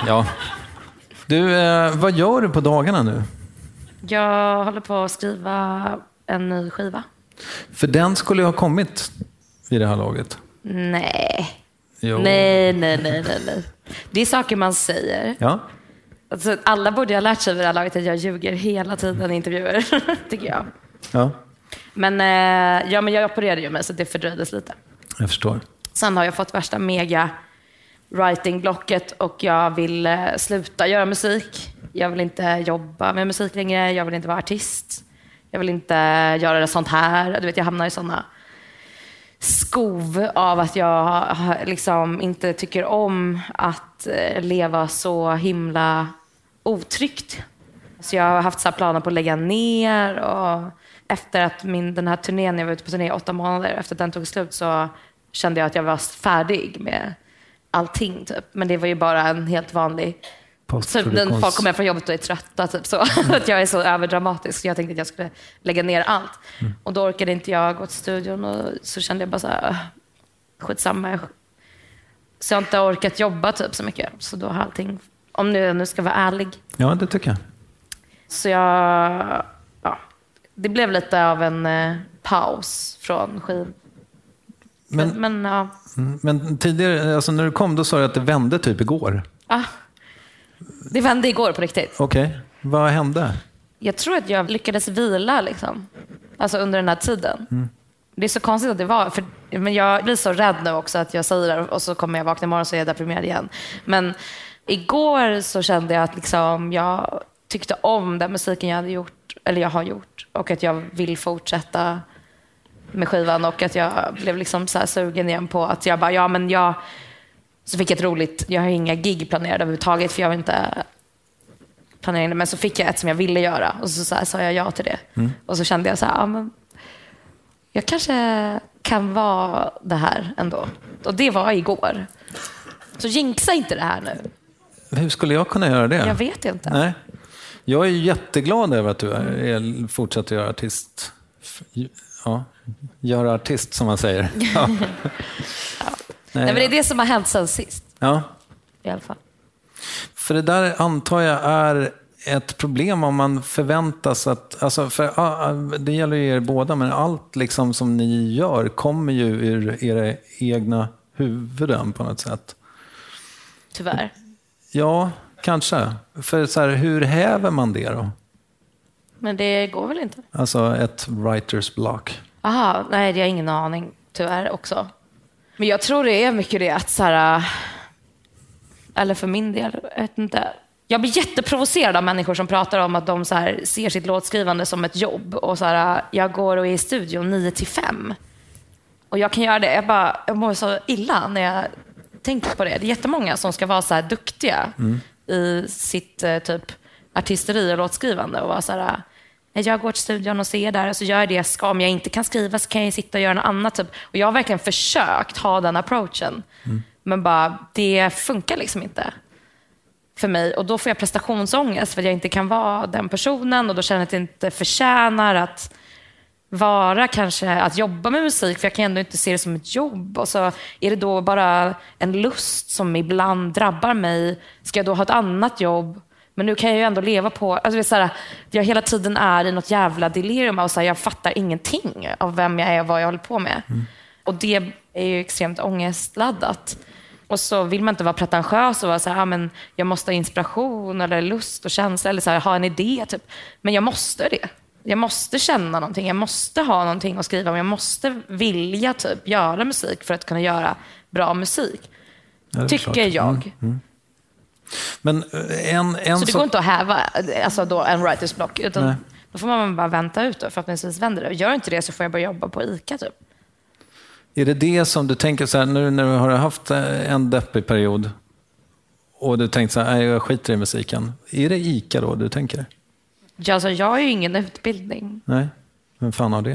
Du, vad gör du på dagarna nu? Jag håller på att skriva en ny skiva. För den skulle ju ha kommit vid det här laget. Nej. Jo. Nej. Det är saker man säger. Ja. Alltså, alla borde ha lärt sig vid det här laget att jag ljuger hela tiden i intervjuer, tycker jag. Ja. Men jag opererade ju mig så det fördröjdes lite. Jag förstår. Sen har jag fått värsta mega writing-blocket och jag vill sluta göra musik. Jag vill inte jobba med musik längre. Jag vill inte vara artist. Jag vill inte göra det sånt här. Du vet, jag hamnar i såna skov av att jag liksom inte tycker om att leva så himla otryggt. Så jag har haft så här planer på att lägga ner och efter att den här turnén, jag var ute på turné i 8 månader, efter att den tog slut så kände jag att jag var färdig med allting typ. Men det var ju bara en helt vanlig så när folk kommer från jobbet och är trötta typ så. Att jag är så överdramatisk så jag tänkte att jag skulle lägga ner allt. Och då orkade inte jag gå till studion och så kände jag bara så här skitsamma. Så jag har inte orkat jobba typ så mycket. Så då har allting, om nu ska vara ärlig. Ja, det tycker jag. Så det blev lite av en paus från skiv. Men tidigare, alltså när du kom då sa du att det vände typ igår. Ja, det vände igår på riktigt. Okej, vad hände? Jag tror att jag lyckades vila liksom. Alltså under den här tiden. Det är så konstigt att det var. Men jag blir så rädd nu också att jag säger det och så kommer jag vakna imorgon så är jag deprimerad igen. Men igår så kände jag att liksom, jag tyckte om den musiken jag har gjort. Och att jag vill fortsätta med skivan och att jag blev liksom så här sugen igen på att jag bara, så fick jag ett roligt, jag har inga gig planerade överhuvudtaget för jag vill inte planera det, men så fick jag ett som jag ville göra och så sa jag ja till det. Och så kände jag så här, men jag kanske kan vara det här ändå. Och det var igår. Så jinxa inte det här nu. Hur skulle jag kunna göra det? Jag vet inte. Nej. Jag är jätteglad över att du fortsätter göra artist. Ja, göra artist som man säger. Ja. Nej, men det är det som har hänt sen sist. Ja. I alla fall. För det där antar jag är ett problem om man förväntas att, alltså för det gäller ju er båda, men allt liksom som ni gör kommer ju ur era egna huvuden på något sätt. Tyvärr. Ja, kanske. För så här, hur häver man det då? Men det går väl inte? Alltså ett writer's block. Aha, nej, jag har ingen aning. Tyvärr också. Men jag tror det är mycket det att så här, eller för min del, jag vet inte. Jag blir jätteprovocerad av människor som pratar om att de så här, ser sitt låtskrivande som ett jobb. Och så här, jag går och är i studion 9-5. Och jag kan göra det. Jag mår så illa när jag tänker på det. Det är jättemånga som ska vara så här duktiga. i sitt typ artisteri och låtskrivande och var så här, jag går till studion och ser där och så gör jag det jag ska. Om jag inte kan skriva så kan jag sitta och göra något annat typ. Och jag har verkligen försökt ha den approachen. Men bara, det funkar liksom inte för mig. Och då får jag prestationsångest för att jag inte kan vara den personen. Och då känner jag att jag inte förtjänar att vara kanske, att jobba med musik. För jag kan ändå inte se det som ett jobb. Och så är det då bara en lust som ibland drabbar mig. Ska jag då ha ett annat jobb? Men nu kan jag ju ändå leva på... Alltså det är så här, jag hela tiden är i något jävla delirium. Och så här, jag fattar ingenting av vem jag är och vad jag håller på med. Och det är ju extremt ångestladdat. Och så vill man inte vara pretentiös och vara så här, men jag måste ha inspiration eller lust och känsla eller så här, ha en idé typ. Men jag måste det. Jag måste känna någonting. Jag måste ha någonting att skriva om. Jag måste vilja typ göra musik för att kunna göra bra musik. Ja, tycker jag. Men så det går inte att häva alltså då en writer's block utan då får man bara vänta ut och förhoppningsvis vänder det. Och gör inte det så får jag börja jobba på ICA typ. Är det som du tänker så här, nu när du har haft en deppig period och du tänkt så här, jag skiter i musiken. Är det ICA då du tänker? Ja, alltså jag har ju ingen utbildning. Nej, vem fan har det?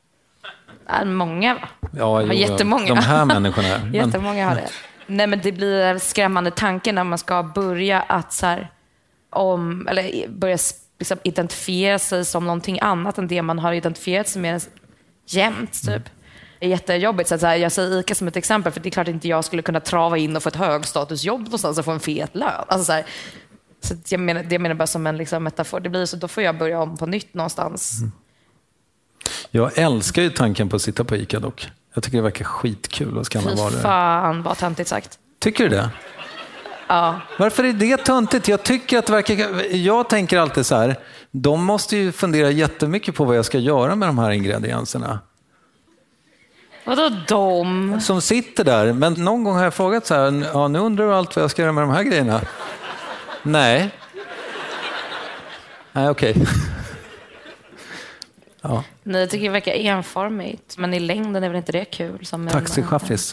Många va? Ja, har jättemånga. De här människorna. Jättemånga har det. Nej, men det blir en skrämmande tanke när man ska börja att så här, börja liksom identifiera sig som någonting annat än det man har identifierat sig med jämt typ. Det är jättejobbigt. Så att, jag säger ICA som ett exempel för det är klart inte jag skulle kunna trava in och få ett högstatusjobb någonstans och få en fet lön. Alltså, så jag menar bara som en liksom, metafor. Det blir så, då får jag börja om på nytt någonstans. Jag älskar ju tanken på att sitta på ICA dock. Jag tycker det verkar skitkul att skanna varor. Fy fan, vad töntigt sagt. Tycker du det? Ja. Varför är det töntigt? Jag tycker att det verkar... Jag tänker alltid så här, de måste ju fundera jättemycket på vad jag ska göra med de här ingredienserna. Vadå de? Som sitter där. Men någon gång har jag frågat så här, ja, nu undrar du allt vad jag ska göra med de här grejerna. Nej, okej. Ja. Nej, jag tycker det verkar enformigt. Men i längden är väl inte det kul? Taxichaffis.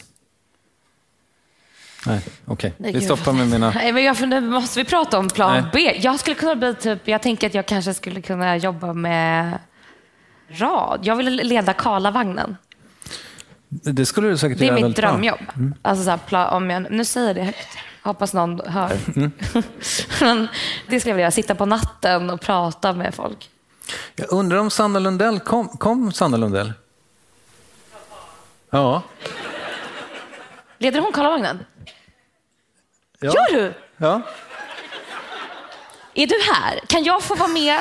Nej, okej. Vi stoppar med mina... Nej, men nu måste vi prata om plan B. Jag skulle kunna bli typ... Jag tänker att jag kanske skulle kunna jobba med rad. Jag vill leda Karlavagnen. Det skulle du säkert göra. Det är göra mitt drömjobb. Alltså så här, om jag nu säger det högt. Hoppas någon hör. Men det skulle jag vilja göra. Sitta på natten och prata med folk. Jag undrar om Sanna Lundell kom Sanna Lundell? Ja. Leder hon Karlavagnen? Ja. Gör du? Ja. Är du här? Kan jag få vara med?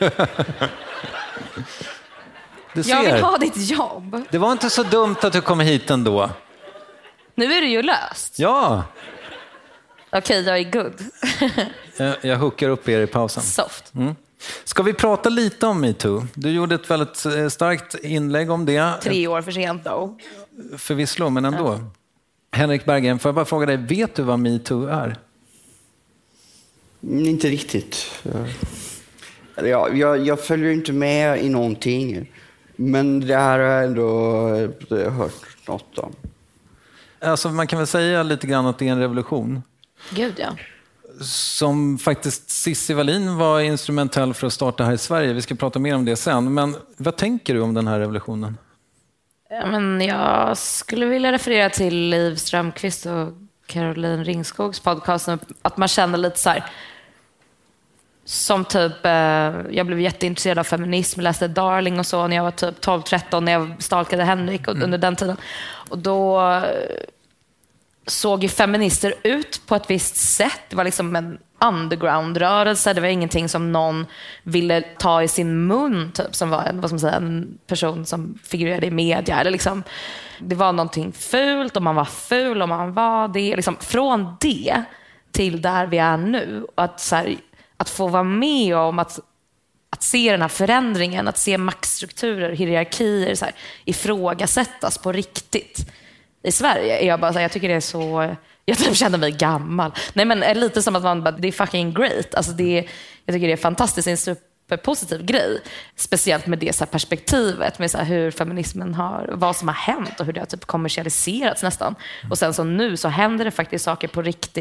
Du ser. Jag vill ha ditt jobb. Det var inte så dumt att du kom hit ändå. Nu är det ju löst. Ja. Okej, jag är good. Jag hookar upp er i pausen. Soft. Ska vi prata lite om MeToo? Du gjorde ett väldigt starkt inlägg om det. 3 år för sent då. Förvisso, men ändå. Ja. Henrik Berggren, får jag bara fråga dig, vet du vad MeToo är? Inte riktigt. Jag följer inte med i någonting. Men det här har jag ändå hört något om. Alltså man kan väl säga lite grann att det är en revolution. Gud, ja. Som faktiskt Cissi Wallin var instrumentell för att starta här i Sverige. Vi ska prata mer om det sen. Men vad tänker du om den här revolutionen? Men jag skulle vilja referera till Liv Strömquist och Caroline Ringskogs podcast. Att man känner lite så här... Som typ, jag blev jätteintresserad av feminism, läste Darling och så när jag var typ 12-13 när jag stalkade Henrik under den tiden. Och då såg ju feminister ut på ett visst sätt. Det var liksom en underground-rörelse. Det var ingenting som någon ville ta i sin mun, typ, som var en person som figurerade i media. Eller liksom, det var någonting fult och man var ful och man var det. Liksom, från det till där vi är nu. Att så här, att få vara med om att se den här förändringen, att se maktstrukturer, hierarkier så här, ifrågasättas på riktigt i Sverige. Jag tycker det är så... Jag känner mig gammal. Nej, men lite som att man bara, det är fucking great. Alltså jag tycker det är fantastiskt, en superpositiv grej. Speciellt med det så här perspektivet, med så här hur feminismen har, vad som har hänt och hur det har typ kommersialiserats nästan. Och sen så nu så händer det faktiskt saker på riktigt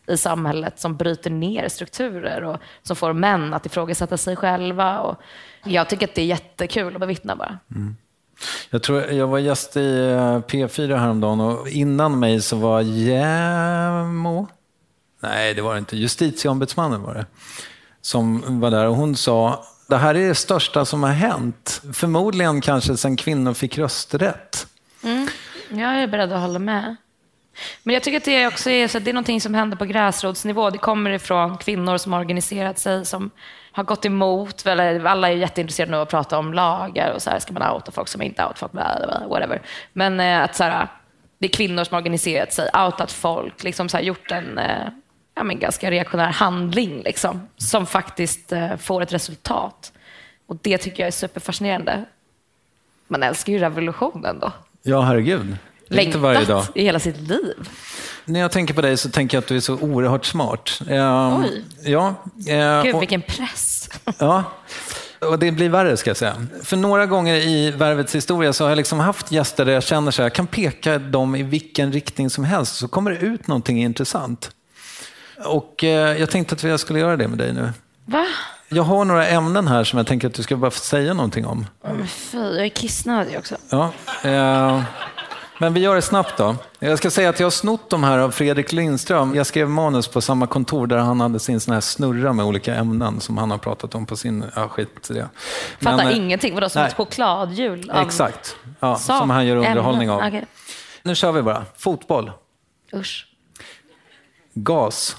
i samhället som bryter ner strukturer och som får män att ifrågasätta sig själva. Och jag tycker att det är jättekul att bevittna bara. Jag var gäst i P4 häromdagen och innan mig så var JämO. Nej, det var inte. Justitieombudsmannen var det. Som var där och hon sa, det här är det största som har hänt. Förmodligen kanske sedan kvinnor fick rösträtt. Jag är beredd att hålla med. Men jag tycker att det också är, så att det är någonting som händer på gräsrotsnivå. Det kommer ifrån kvinnor som har organiserat sig, som har gått emot. Alla är jätteintresserade av att prata om lagar och så här, ska man outa folk som inte out folk, whatever. Men att så här, det är kvinnor som har organiserat sig, outat folk, liksom så här, gjort en ganska reaktionär handling liksom, som faktiskt får ett resultat. Och det tycker jag är superfascinerande. Man älskar ju revolutionen då. Ja, herregud. Längtat varje dag. I hela sitt liv. När jag tänker på dig så tänker jag att du är så oerhört smart. Oj. Ja. Gud, vilken press. Ja, och det blir värre ska jag säga. För några gånger i Värvets historia så har jag liksom haft gäster där jag känner så här, jag kan peka dem i vilken riktning som helst så kommer det ut någonting intressant. Och jag tänkte att jag skulle göra det med dig nu. Va? Jag har några ämnen här som jag tänker att du ska bara få säga någonting om. Fy, jag är kissnödig också. Ja, men vi gör det snabbt då. Jag ska säga att jag har snott de här av Fredrik Lindström. Jag skrev manus på samma kontor där han hade sin sån här snurra med olika ämnen som han har pratat om på sin... Ja, skit det. Fattar ingenting. Vadå, som ett chokladhjul? Exakt. Ja, som han gör underhållning av. Okay. Nu kör vi bara. Fotboll. Usch. Gas.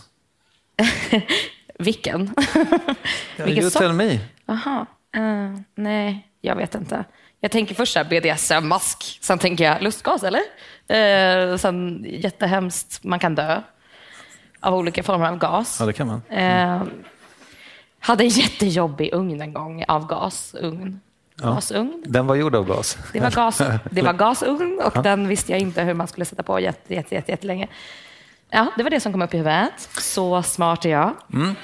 Vilken? You tell me. Aha. Nej, jag vet inte. Jag tänker först här BDSM-mask. Sen tänker jag lustgas, eller? Sen jättehemskt, man kan dö av olika former av gas. Ja, det kan man. Hade en jättejobbig ugn en gång av gasugn. Gasugn. Den var gjord av gas. Det var gasugn och den visste jag inte hur man skulle sätta på jättelänge. Ja, det var det som kom upp i huvudet. Så smart är jag.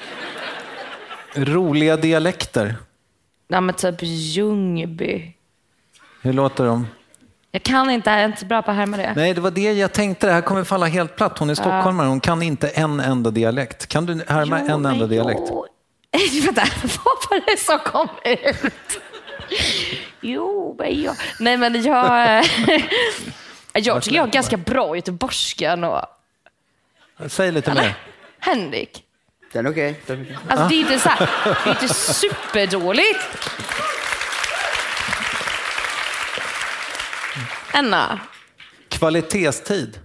Roliga dialekter. Ja, men typ Ljungby. Hur låter de? Jag kan inte, jag är inte så bra på att härma det. Nej, det var det jag tänkte. Det här kommer falla helt platt. Hon är stockholmare, hon kan inte en enda dialekt. Kan du härma en enda dialekt? Vänta, vad var det som kom ut? Nej, men jag tycker jag är ganska bra i göteborgskan och... Säg lite mer. Den Henrik. är okej. Alltså det är inte så här, det är inte superdåligt. Anna. Kvalitetstid.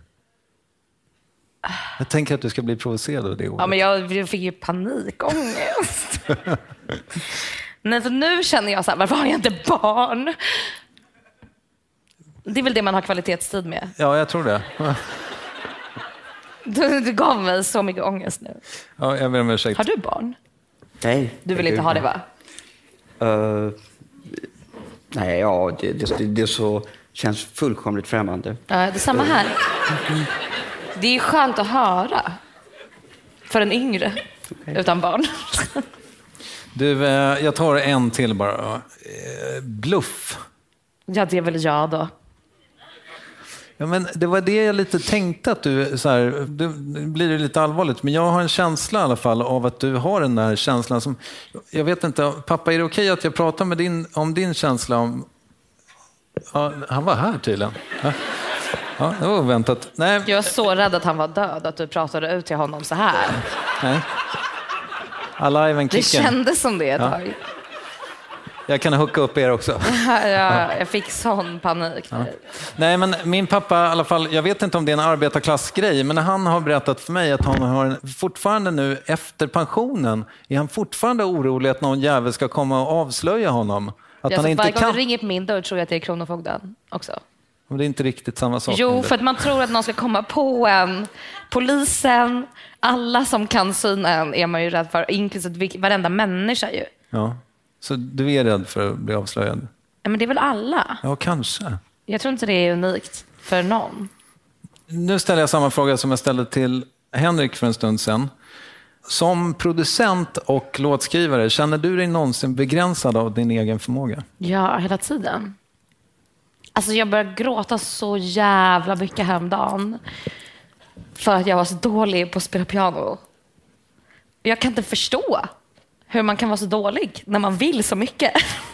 Jag tänker att du ska bli provocerad av det ordet. Ja, men jag fick ju panikångest. Nej, för nu känner jag så här, varför har jag inte barn? Det är väl det man har kvalitetstid med. Ja, jag tror det. Du gav mig så mycket ångest nu. Ja, jag ber om ursäkt. Har du barn? Nej. Du vill inte ha det, va? Nej, ja, det så känns fullkomligt främmande. Ja, det är samma här. Det är skönt att höra. För en yngre. Utan barn. Du, jag tar en till bara. Bluff. Ja, det är väl jag då. Ja, men det var det jag lite tänkte att du, så här, det blir det lite allvarligt, men jag har en känsla i alla fall av att du har den där känslan som, jag vet inte, pappa, är det okej att jag pratar med om din känsla om, ja, han var här tydligen. Ja, det var oväntat. Nej. Jag är så rädd att han var död, att du pratade ut till honom så här. Nej. Alive and Det kicking. kändes som det ett tag. Jag kan hooka upp er också. Jag fick sån panik. Ja. Nej, men min pappa i alla fall, jag vet inte om det är en arbetarklassgrej, men han har berättat för mig att han har fortfarande nu efter pensionen, är han fortfarande orolig att någon jävel ska komma och avslöja honom. Att han inte varje kan. gång du ringer på min dörr tror jag att det är Kronofogden också. Men det är inte riktigt samma sak. Jo, för att man tror att någon ska komma på en. Polisen, alla som kan syna en är man ju rädd för, inklusive varenda människa ju. Ja. Så du är rädd för att bli avslöjad? Ja, men det är väl alla? Ja, kanske. Jag tror inte det är unikt för någon. Nu ställer jag samma fråga som jag ställde till Henrik för en stund sedan. Som producent och låtskrivare, känner du dig någonsin begränsad av din egen förmåga? Ja, hela tiden. Alltså jag börjar gråta så jävla mycket häromdagen. för att jag var så dålig på att spela piano. Jag kan inte förstå hur man kan vara så dålig när man vill så mycket.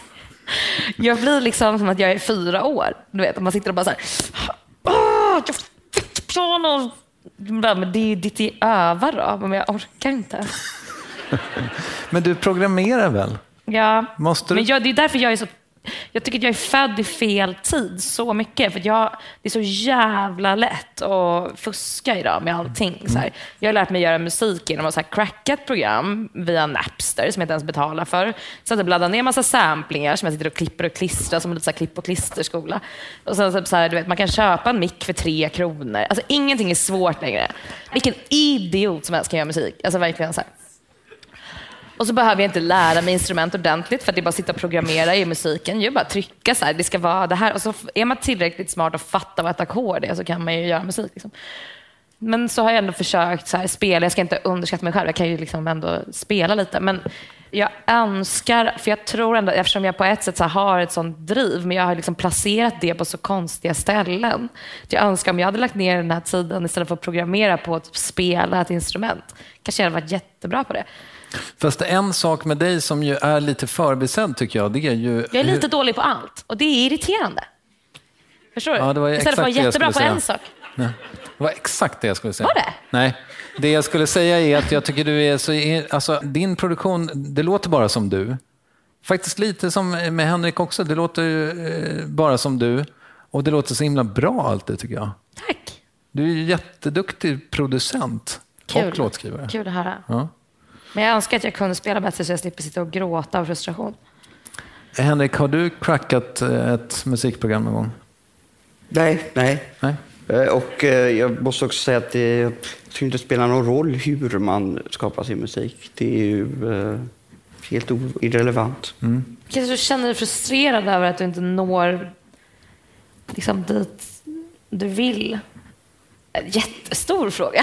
Jag blir liksom som att jag är 4 år. Du vet, man sitter och bara så här... jag fick piano. Men det är ditt i öva då, men jag orkar inte. Men du programmerar väl? Ja, måste du? Men det är därför jag tycker att jag är född i fel tid så mycket. För det är så jävla lätt att fuska idag med allting. Så här. Jag har lärt mig göra musik genom att så här cracka ett program via Napster som jag inte ens betalar för. Så att jag laddar ner en massa samplingar som jag sitter och klipper och klistrar som en lite så här klipp- och klisterskola. Och sen så här, du vet, man kan köpa en mick för 3 kronor. Alltså ingenting är svårt längre. Vilken idiot som helst kan göra musik. Alltså verkligen så här. Och så behöver jag inte lära mig instrument ordentligt för att det är bara att sitta och programmera i musiken. Jag bara trycka så här, det ska vara det här. Och så är man tillräckligt smart att fatta vad ett ackord är så kan man ju göra musik. Liksom. Men så har jag ändå försökt så här, spela. Jag ska inte underskatta mig själv, jag kan ju liksom ändå spela lite. Men jag önskar, för jag tror ändå, eftersom jag på ett sätt så har ett sånt driv, men jag har liksom placerat det på så konstiga ställen. Jag önskar om jag hade lagt ner den här tiden istället för att programmera på att spela ett instrument. Kanske jag hade varit jättebra på det. Fast en sak med dig som ju är lite förbisedd tycker jag, det är ju... Jag är lite dålig på allt och det är irriterande. Förstår du? Ja, det var istället för att vara jättebra på en sak. Nej, det var exakt det jag skulle säga. Var det? Nej, det jag skulle säga är att jag tycker du är så... Alltså, din produktion, det låter bara som du. Faktiskt lite som med Henrik också. Det låter bara som du. Och det låter så himla bra allt det tycker jag. Tack. Du är ju jätteduktig producent och låtskrivare. Kul att höra. Ja. Men jag önskar att jag kunde spela bättre så jag slipper sitta och gråta av frustration. Henrik, har du crackat ett musikprogram någon gång? Nej. Och jag måste också säga att det tror inte spelar någon roll hur man skapar sin musik. Det är ju helt irrelevant. Kanske du känner dig frustrerad över att du inte når liksom dit du vill? En jättestor fråga.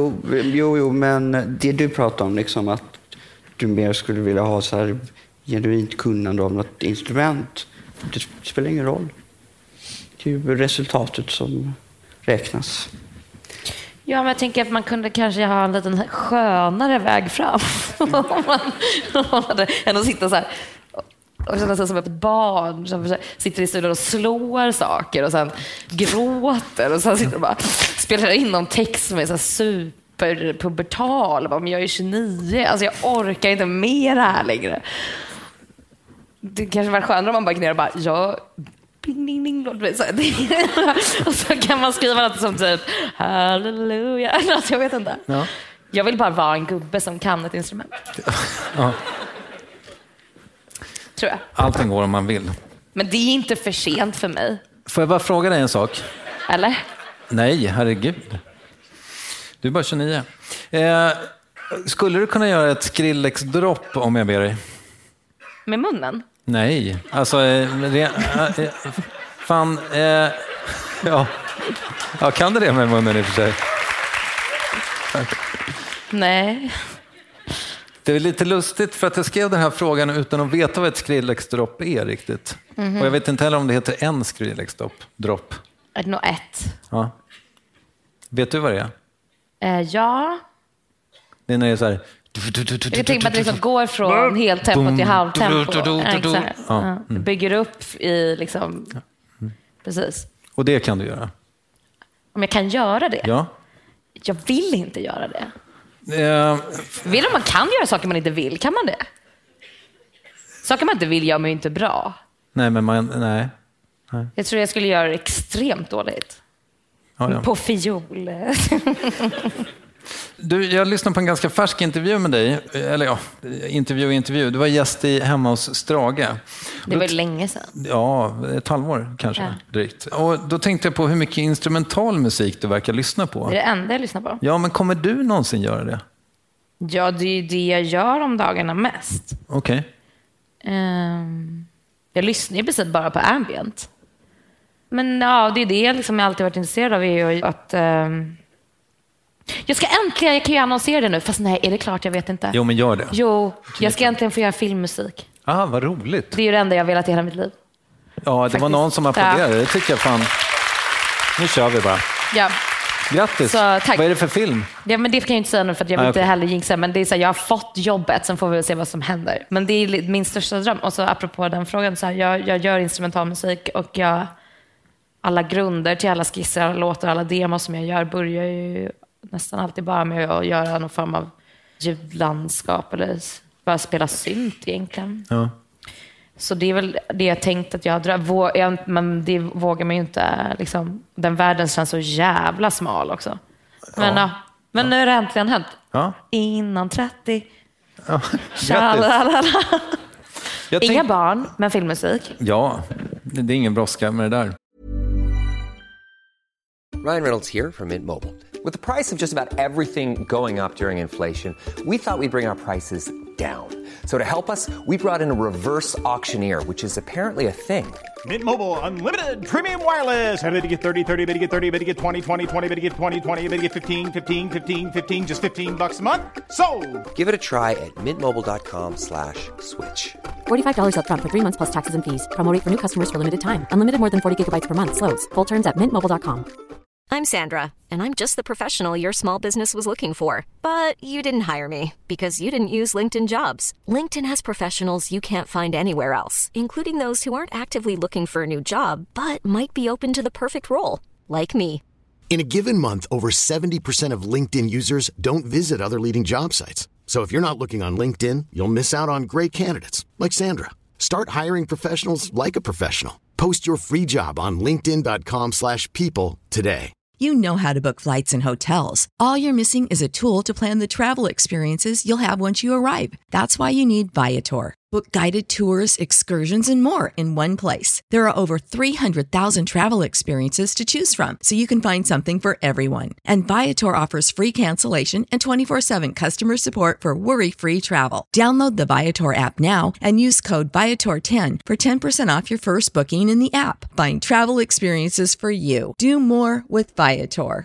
Jo, men det du pratar om, liksom, att du mer skulle vilja ha så här genuint kunnande av något instrument, det spelar ingen roll. Det är ju resultatet som räknas. Ja, men jag tänker att man kunde kanske ha en liten skönare väg fram. Om man hade än att sitta så här och känna sig som ett barn som sitter i studion och slår saker och sen gråter och sen sitter och bara spelar in någon text som är så här superpubertal. Men jag är 29, alltså jag orkar inte mer här längre. Det kanske var skönare om man bara knäar och bara bing, ding, ding, och så kan man skriva något som typ halleluja. Alltså, jag vet inte. Ja. Jag vill bara vara en gubbe som kan ett instrument. Ja. Tror jag. Allting går om man vill. Men det är inte för sent för mig. Får jag bara fråga dig en sak? Eller? Nej, herregud. Du är bara 29. Skulle du kunna göra ett Skrillex-dropp om jag ber dig? Med munnen? Nej, alltså... fan... ja, kan du det med munnen i och för sig? Nej. Det är lite lustigt för att jag skrev den här frågan utan att veta vad ett Skrillex-dropp är riktigt. Och jag vet inte heller om det heter en Skrillex-dropp. Är det nog ett? Ja. Vet du vad det är? Ja. Det är när det är så här... Jag tänker på att det liksom går från heltempo till halvtempo. Ja. Bygger upp i liksom... Precis. Och det kan du göra? Om jag kan göra det? Ja. Jag vill inte göra det. Vill om man kan göra saker man inte vill? Kan man det? Saker man inte vill gör man ju inte bra. Nej, men nej. Jag tror jag skulle göra det extremt dåligt. Ja. På fiol. Du, jag lyssnade på en ganska färsk intervju med dig. Eller ja, intervju. Du var gäst hemma hos Strage. Det var länge sedan. Ja, ett halvår kanske, drygt. Och då tänkte jag på hur mycket instrumental musik du verkar lyssna på. Det är det enda jag lyssnar på. Ja, men kommer du någonsin göra det? Ja, det är det jag gör om dagarna mest. Okej. Jag lyssnar ju precis bara på ambient. Men ja, det är det liksom jag alltid varit intresserad av. Är att, jag kan ju annonsera det nu. Fast nej, är det klart? Jag vet inte. Jo, men gör det. Jo, jag ska äntligen få göra filmmusik. Vad roligt. Det är ju det enda jag velat i hela mitt liv. Ja, det var någon som applåderade. Det tycker jag fan. Nu kör vi bara. Ja. Grattis. Så, tack. Vad är det för film? Ja, men det kan jag inte säga nu för att jag vill inte heller jinxa. Men det är så här, jag har fått jobbet, sen får vi se vad som händer. Men det är min största dröm. Och så apropå den frågan, så här, jag gör instrumentalmusik och alla grunder till alla skisser, alla låtar, alla demos som jag gör börjar ju nästan alltid bara med att göra någon form av ljudlandskap eller bara spela synt egentligen. Ja. Så det är väl det jag tänkt att jag drömmer. Men det vågar man ju inte. Liksom, den världen känns så jävla smal också. Men, ja. Men nu är det äntligen hänt. Ja. Innan 30. Ja. Inga barn, men filmmusik. Ja, det är ingen brådska med det där. Ryan Reynolds here from Mint Mobile. With the price of just about everything going up during inflation, we thought we'd bring our prices down. So to help us, we brought in a reverse auctioneer, which is apparently a thing. Mint Mobile Unlimited Premium Wireless. How to get 30, 30, bit to get 30, bit to get 20, 20, 20, bit to get 20, 20, bit to get 15, 15, 15, 15, just $15 a month? Sold! Give it a try at mintmobile.com/switch. $45 up front for 3 months plus taxes and fees. Promo rate for new customers for limited time. Unlimited more than 40 gigabytes per month. Slows full terms at mintmobile.com. I'm Sandra, and I'm just the professional your small business was looking for. But you didn't hire me because you didn't use LinkedIn Jobs. LinkedIn has professionals you can't find anywhere else, including those who aren't actively looking for a new job, but might be open to the perfect role, like me. In a given month, over 70% of LinkedIn users don't visit other leading job sites. So if you're not looking on LinkedIn, you'll miss out on great candidates like Sandra. Start hiring professionals like a professional. Post your free job on linkedin.com/people today. You know how to book flights and hotels. All you're missing is a tool to plan the travel experiences you'll have once you arrive. That's why you need Viator. Book guided tours, excursions, and more in one place. There are over 300,000 travel experiences to choose from, so you can find something for everyone. And Viator offers free cancellation and 24/7 customer support for worry-free travel. Download the Viator app now and use code Viator10 for 10% off your first booking in the app. Find travel experiences for you. Do more with Viator.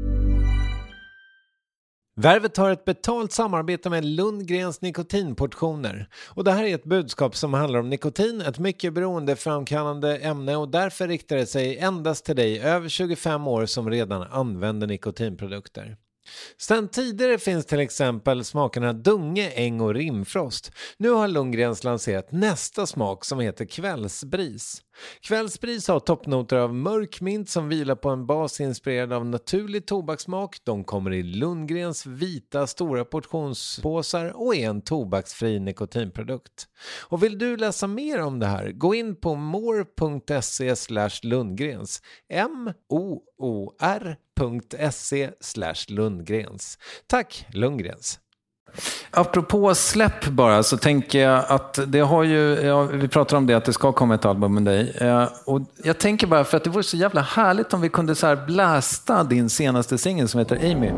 Värvet har ett betalt samarbete med Lundgrens nikotinportioner. Och det här är ett budskap som handlar om nikotin, ett mycket beroendeframkallande ämne, och därför riktar det sig endast till dig över 25 år som redan använder nikotinprodukter. Sedan tidigare finns till exempel smakerna Dunge, Äng och Rimfrost. Nu har Lundgrens lanserat nästa smak som heter Kvällsbris. Kvällsbris har toppnoter av mörk mint som vilar på en bas inspirerad av naturlig tobakssmak. De kommer i Lundgrens vita stora portionspåsar och är en tobaksfri nikotinprodukt. Och vill du läsa mer om det här, gå in på more.se/Lundgrens. moor.se/Lundgrens. Tack Lundgrens. Apropå släpp bara, så tänker jag att det har ju, vi pratar om det, att det ska komma ett album med dig, och jag tänker bara för att det vore så jävla härligt om vi kunde så här blästa din senaste singel som heter Amy.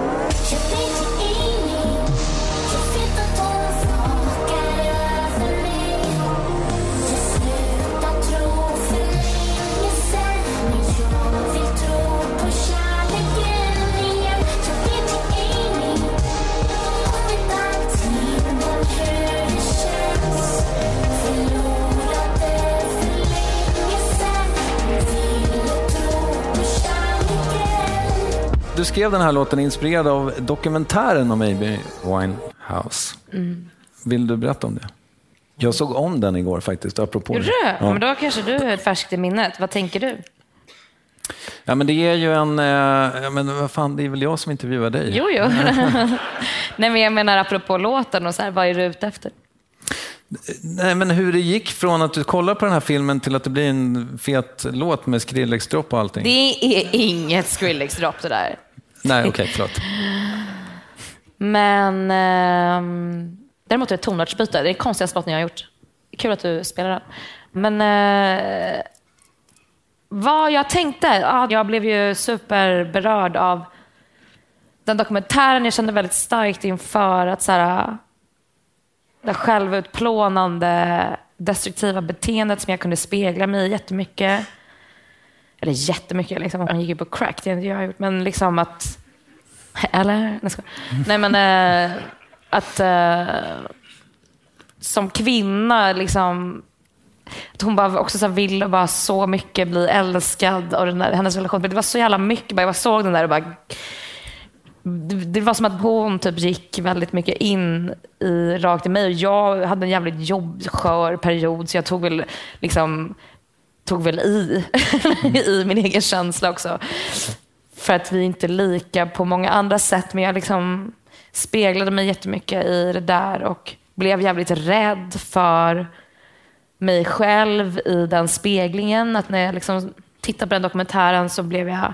Du skrev den här låten inspirerad av dokumentären om Amy Winehouse. Vill du berätta om det? Jag såg om den igår faktiskt, apropå det. Ja. Men då kanske du är färskt i minnet. Vad tänker du? Ja, men det är ju en... men vad fan, det är väl jag som intervjuar dig. Jo. Nej, men jag menar apropå låten och så här, vad är du ute efter? Nej, men hur det gick från att du kollar på den här filmen till att det blir en fet låt med Skrillex-dropp och allting. Det är inget Skrillex-dropp det där. Nej, okej, förlåt. Men däremot är det tonartsbyte. Det är den konstigaste låten jag har gjort. Kul att du spelar den. Men vad jag tänkte, jag blev ju superberörd av den dokumentären. Jag kände väldigt starkt inför att så här, det självutplånande destruktiva beteendet som jag kunde spegla mig i jättemycket. Eller jättemycket, liksom. Man gick ju på crack, det är inte jag har gjort. Men liksom att... Eller? Nej, men att som kvinna liksom att hon bara också så ville bara så mycket bli älskad av hennes relation. Det var så jävla mycket. Jag såg den där och bara... Det var som att hon typ gick väldigt mycket in rakt i mig. Och jag hade en jävligt skör period, så jag tog väl i min egen känsla också. För att vi inte är lika på många andra sätt. Men jag liksom speglade mig jättemycket i det där och blev jävligt rädd för mig själv i den speglingen. Att när jag liksom tittade på den dokumentären så blev jag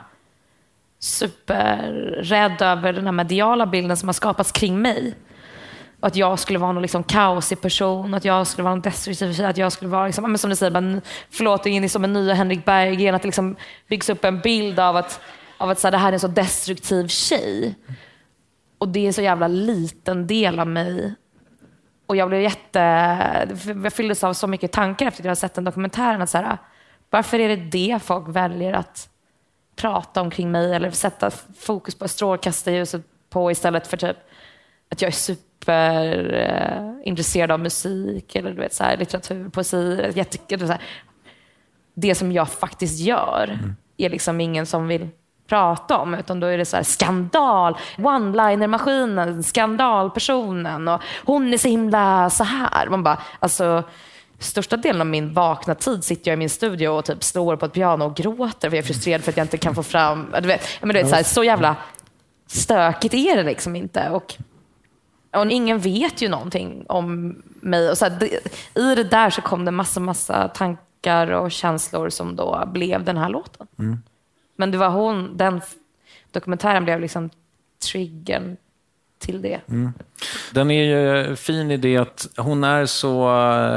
superrädd över den här mediala bilden som har skapats kring mig. Och att jag skulle vara någon liksom kaosig person, att jag skulle vara en destruktiv tjej, att jag skulle vara liksom, men som du säger, bara, förlåt, in i som en nya Henrik Berggren, att det liksom byggs upp en bild av att så här, det här är en så destruktiv tjej. Och det är en så jävla liten del av mig. Och jag blev jag fylldes av så mycket tankar efter att jag har sett den dokumentären, att så här, varför är det folk väljer att prata omkring mig eller sätta fokus på strålkastarljuset på istället för typ att jag är superintresserad av musik eller du vet, så här, litteratur, poesi, det som jag faktiskt gör är liksom ingen som vill prata om, utan då är det så här skandal, one-liner-maskinen, skandalpersonen och hon är så himla så här. Man bara, alltså största delen av min vakna tid sitter jag i min studio och typ slår på ett piano och gråter för jag är frustrerad för att jag inte kan få fram, du vet så jävla stökigt är det liksom inte. Och ingen vet ju någonting om mig. Och så här, i det där så kom det massa tankar och känslor som då blev den här låten. Men det var den dokumentären blev liksom triggern till det. Den är ju fin i det att hon är så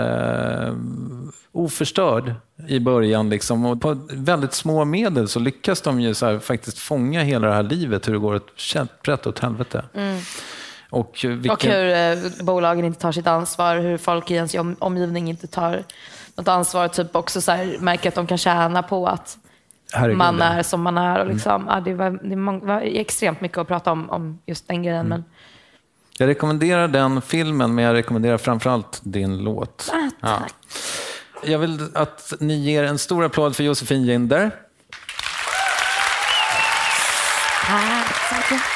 oförstörd i början liksom, och på väldigt små medel så lyckas de ju så här, faktiskt fånga hela det här livet, hur det går rätt åt helvete. Och hur bolagen inte tar sitt ansvar, hur folk i ens omgivning inte tar något ansvar, typ också så här, märker att de kan tjäna på att man är som man är och liksom, det var extremt mycket att prata om just den grejen. Men jag rekommenderar den filmen, men jag rekommenderar framförallt din låt. Tack. Jag vill att ni ger en stor applåd för Josefin Ginder. Tack.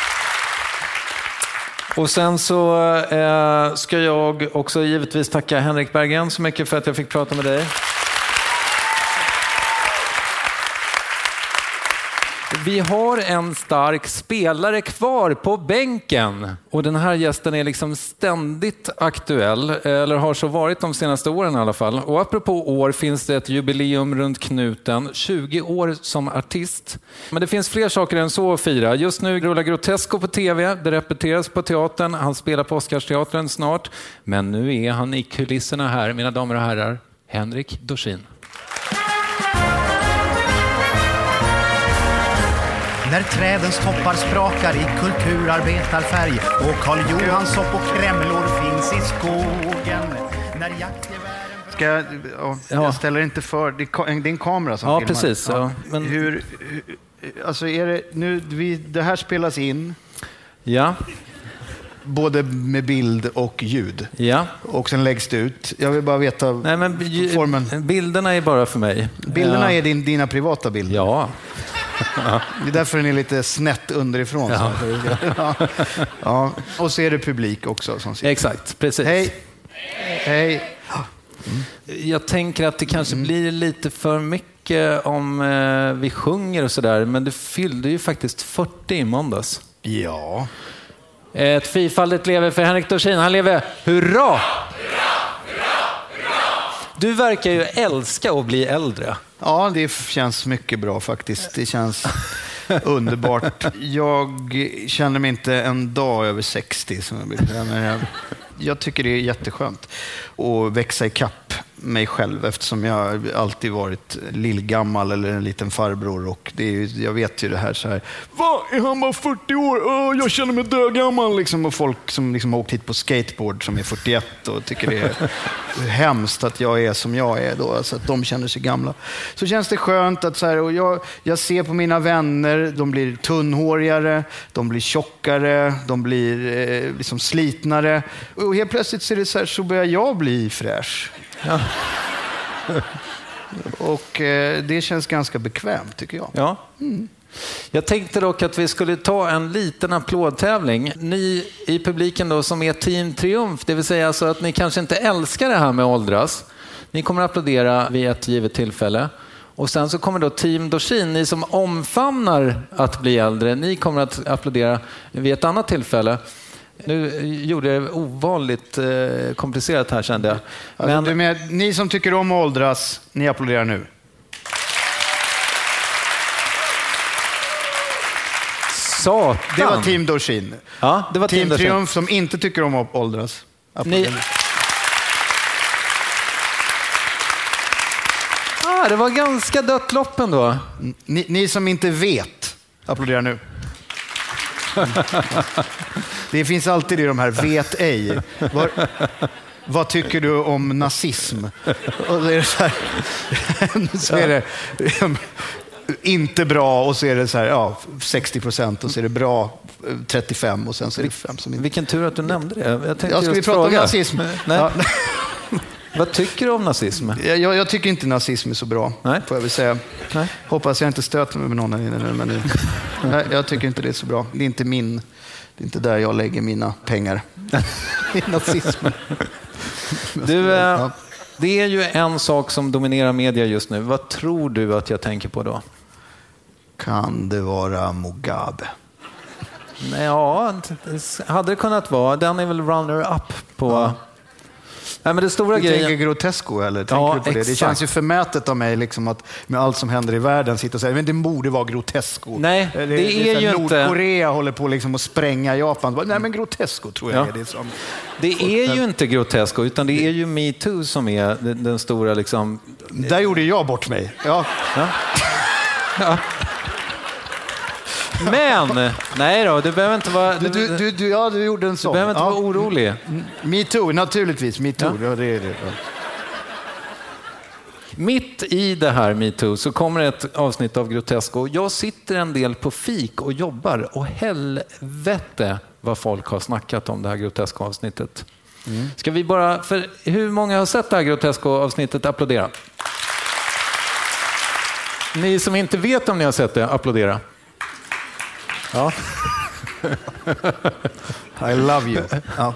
Och sen så ska jag också givetvis tacka Henrik Berggren så mycket för att jag fick prata med dig. Vi har en stark spelare kvar på bänken. Och den här gästen är liksom ständigt aktuell, eller har så varit de senaste åren i alla fall. Och apropå år finns det ett jubileum runt knuten, 20 år som artist. Men det finns fler saker än så att fira. Just nu rullar Grotesco på tv, det repeteras på teatern, han spelar på Oscarsteatern snart. Men nu är han i kulisserna här, mina damer och herrar, Henrik Dorsin. När trädens toppar sprakar i kulturarbetarfärg och Karl Johans hopp och kremlor finns i skogen. När jaktgevären... Jag ställer inte för... Det är en kamera som filmar. Precis. Ja. Men... Alltså är det... Nu, det här spelas in. Ja. Både med bild och ljud. Ja. Och sen läggs det ut. Jag vill bara veta formen. Bilderna är bara för mig. Bilderna är dina privata bilder. Ja. Det är därför den är lite snett underifrån. Ja. Och så är det publik också som sitter. Exakt, precis. Hej. Jag tänker att det kanske blir lite för mycket om vi sjunger och sådär. Men det fyllde ju faktiskt 40 i måndags. Ja. Ett fyrfaldigt lever för Henrik Dorsin. Han lever. Hurra! Du verkar ju älska att bli äldre. Ja, det känns mycket bra faktiskt. Det känns underbart. Jag känner mig inte en dag över 60. Jag tycker det är jätteskönt att växa i kapp mig själv, eftersom jag alltid varit lillgammal eller en liten farbror, och det är ju, jag vet ju det här så här. Va? Är han bara 40 år? Jag känner mig dögammal liksom. Och folk som liksom har åkt hit på skateboard som är 41 och tycker det är hemskt att jag är som jag är då, alltså att de känner sig gamla. Så känns det skönt att så här, och jag ser på mina vänner, de blir tunnhårigare, de blir tjockare, de blir liksom slitnare, och helt plötsligt så är det så här, så börjar jag bli fräsch. Ja. Och det känns ganska bekvämt tycker jag. Ja. Jag tänkte dock att vi skulle ta en liten applådtävling. Ni i publiken då som är Team Triumf, det vill säga alltså att ni kanske inte älskar det här med åldras. Ni kommer att applådera vid ett givet tillfälle. Och sen så kommer då Team Dorsin, ni som omfamnar att bli äldre, ni kommer att applådera vid ett annat tillfälle. Nu gjorde jag det ovanligt komplicerat här kände jag. Men ni som tycker om att åldras, ni applåderar nu. Satan. Det var Team Dorsin. Ja, det var Team Triumf som inte tycker om att åldras. Det var ganska dött loppen då. Ni som inte vet, applåderar nu. Det finns alltid i de här vet ej. Vad tycker du om nazism? Och så är det så här, så är det inte bra och så är det så här 60% och så är det bra 35 och sen så är det 5 som inte. Vilken tur att du nämnde det. Ska vi prata om nazism? Nej. Ja. Vad tycker du om nazism? Jag tycker inte nazism är så bra, får jag väl säga. Nej. Hoppas jag inte stöter mig med någon här inne. Men nej, jag tycker inte det är så bra. Det är inte där jag lägger mina pengar. I nazismen. Det är ju en sak som dominerar media just nu. Vad tror du att jag tänker på då? Kan det vara Mugabe? Nej, hade det kunnat vara. Den är väl runner-up på... Ja. Nej, men det stora du tänker Grotesco eller tänker du på det? Exakt. Det känns ju förmätet av mig liksom att med allt som händer i världen sitta och säga men det borde vara Grotesco. Nej, det är ju inte. Nordkorea håller på liksom att spränga Japan. Nej, men Grotesco tror jag är det som. Det är ju inte Grotesco utan det är ju Me Too som är den stora liksom. Där gjorde jag bort mig. Ja. Men, nej då, du behöver inte vara... Du gjorde en sån. Du behöver inte vara orolig. Me Too, naturligtvis. Me Too, ja. Det är det. Ja. Mitt i det här Me Too så kommer ett avsnitt av Grotesco. Jag sitter en del på fik och jobbar och helvete vad folk har snackat om det här Grotesco-avsnittet. Ska vi bara... För hur många har sett det här Grotesco-avsnittet? Applådera. Ni som inte vet om ni har sett det, applådera. Ja. I love you. Ja.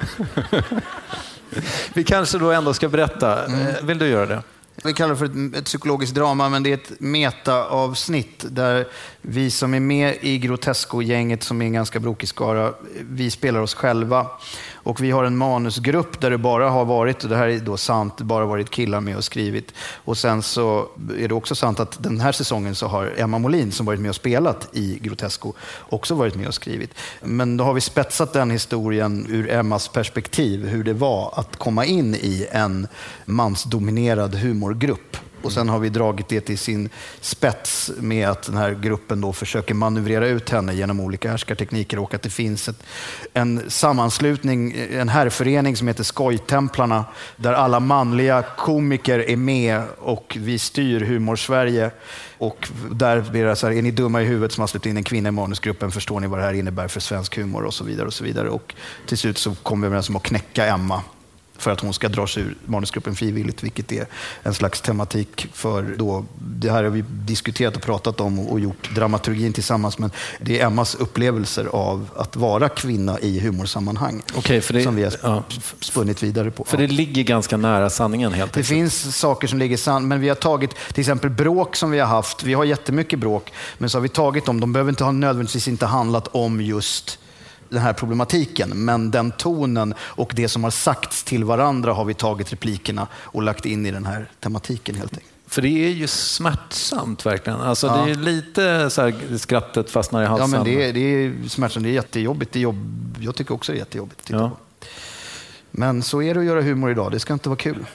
Vi kanske då ändå ska berätta. Vill du göra det? Vi kallar det för ett psykologiskt drama, men det är ett meta-avsnitt där vi som är med i Grotesco-gänget, som är en ganska brokig skara, vi spelar oss själva. Och vi har en manusgrupp där det bara har varit, och det här är då sant, bara varit killar med och skrivit. Och sen så är det också sant att den här säsongen så har Emma Molin, som varit med och spelat i Grotesco, också varit med och skrivit. Men då har vi spetsat den historien ur Emmas perspektiv, hur det var att komma in i en mansdominerad humorgrupp. Och sen har vi dragit det till sin spets med att den här gruppen då försöker manövrera ut henne genom olika härskartekniker och att det finns en sammanslutning, en herrförening som heter Skojtemplarna där alla manliga komiker är med och vi styr Humor-Sverige. Och där blir det så här, är ni dumma i huvudet som har släppt in en kvinna i manusgruppen, förstår ni vad det här innebär för svensk humor och så vidare och så vidare. Och till slut så kommer vi överens om att knäcka Emma för att hon ska dra sig ur manusgruppen frivilligt, vilket är en slags tematik för då, det här har vi diskuterat och pratat om och gjort dramaturgin tillsammans, men det är Emmas upplevelser av att vara kvinna i humorsammanhang. Okej, för det, som vi har spunnit vidare på. För det ligger ganska nära sanningen helt enkelt. Det finns saker som ligger sann, men vi har tagit till exempel bråk som vi har haft, vi har jättemycket bråk, men så har vi tagit dem, de behöver inte ha nödvändigtvis inte handlat om just den här problematiken, men den tonen och det som har sagts till varandra har vi tagit replikerna och lagt in i den här tematiken helt enkelt. För det är ju smärtsamt verkligen. Alltså det är lite så här, skrattet fastnar i halsen. Ja, men det är smärtsamt, det är jättejobbigt. Jag tycker också det är jättejobbigt att titta på. Men så är det att göra humor idag, det ska inte vara kul.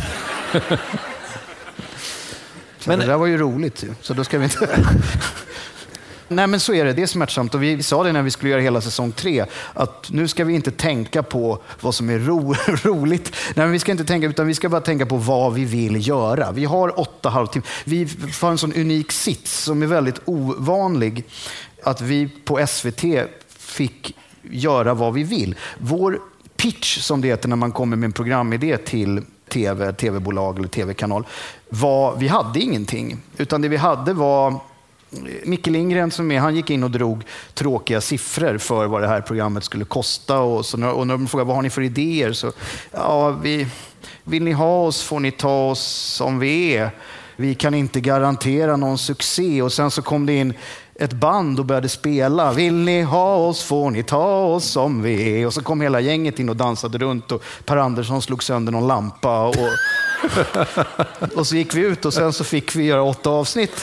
Men det där var ju roligt, så då ska vi inte... Nej, men så är det är smärtsamt, och vi sa det när vi skulle göra hela säsong 3 att nu ska vi inte tänka på vad som är roligt. Nej, men vi ska inte tänka, utan vi ska bara tänka på vad vi vill göra. Vi har 8 halvtimmar. Vi får en sån unik sits som är väldigt ovanlig, att vi på SVT fick göra vad vi vill. Vår pitch, som det heter när man kommer med en programidé till tv-bolag eller tv-kanal. Vi hade ingenting, utan det vi hade var Micke Lindgren han gick in och drog tråkiga siffror för vad det här programmet skulle kosta. Och när de frågade vad har ni för idéer, så vill ni ha oss får ni ta oss som vi är. Vi kan inte garantera någon succé. Och sen så kom det in ett band och började spela. Vill ni ha oss får ni ta oss som vi är. Och så kom hela gänget in och dansade runt och Per Andersson slog sönder någon lampa och så gick vi ut och sen så fick vi göra 8 avsnitt.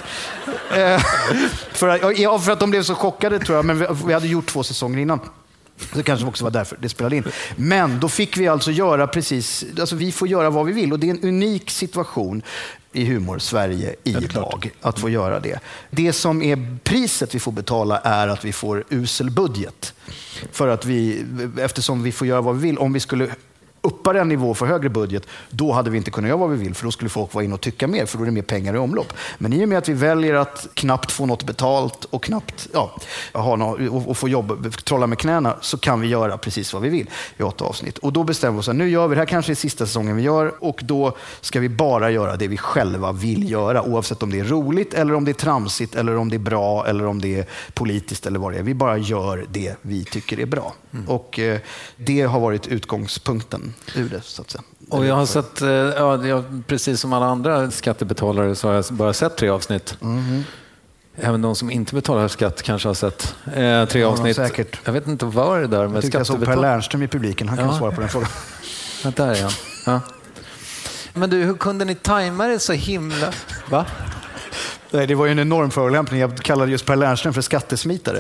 För att de blev så chockade tror jag, men vi hade gjort 2 säsonger innan. Det kanske också var därför det spelade in. Men då fick vi alltså göra vi får göra vad vi vill, och det är en unik situation i Humor-Sverige idag att få göra det. Det som är priset vi får betala är att vi får usel budget. För att eftersom vi får göra vad vi vill, om vi skulle uppar en nivå för högre budget, då hade vi inte kunnat göra vad vi vill, för då skulle folk vara in och tycka mer, för då är det mer pengar i omlopp. Men i och med att vi väljer att knappt få något betalt och knappt och få jobb, trolla med knäna, så kan vi göra precis vad vi vill i 8 avsnitt. Och då bestämmer vi oss att nu gör vi det här, kanske är sista säsongen vi gör, och då ska vi bara göra det vi själva vill göra, oavsett om det är roligt eller om det är tramsigt eller om det är bra eller om det är politiskt eller vad det är. Vi bara gör det vi tycker är bra. Och det har varit utgångspunkten ur det, så att säga. Och jag har sett, precis som alla andra skattebetalare, så har jag bara sett 3 avsnitt. Även de som inte betalar skatt kanske har sett 3 avsnitt. Säkert. Jag vet inte vad det där med skattebetalare. Jag såg Per Lernström i publiken, han kan svara på den frågan. Där är han. Ja. Men du, hur kunde ni tajma det så himla... Va? Nej, det var ju en enorm förolämpning. Jag kallade just Per Lernström för skattesmitare.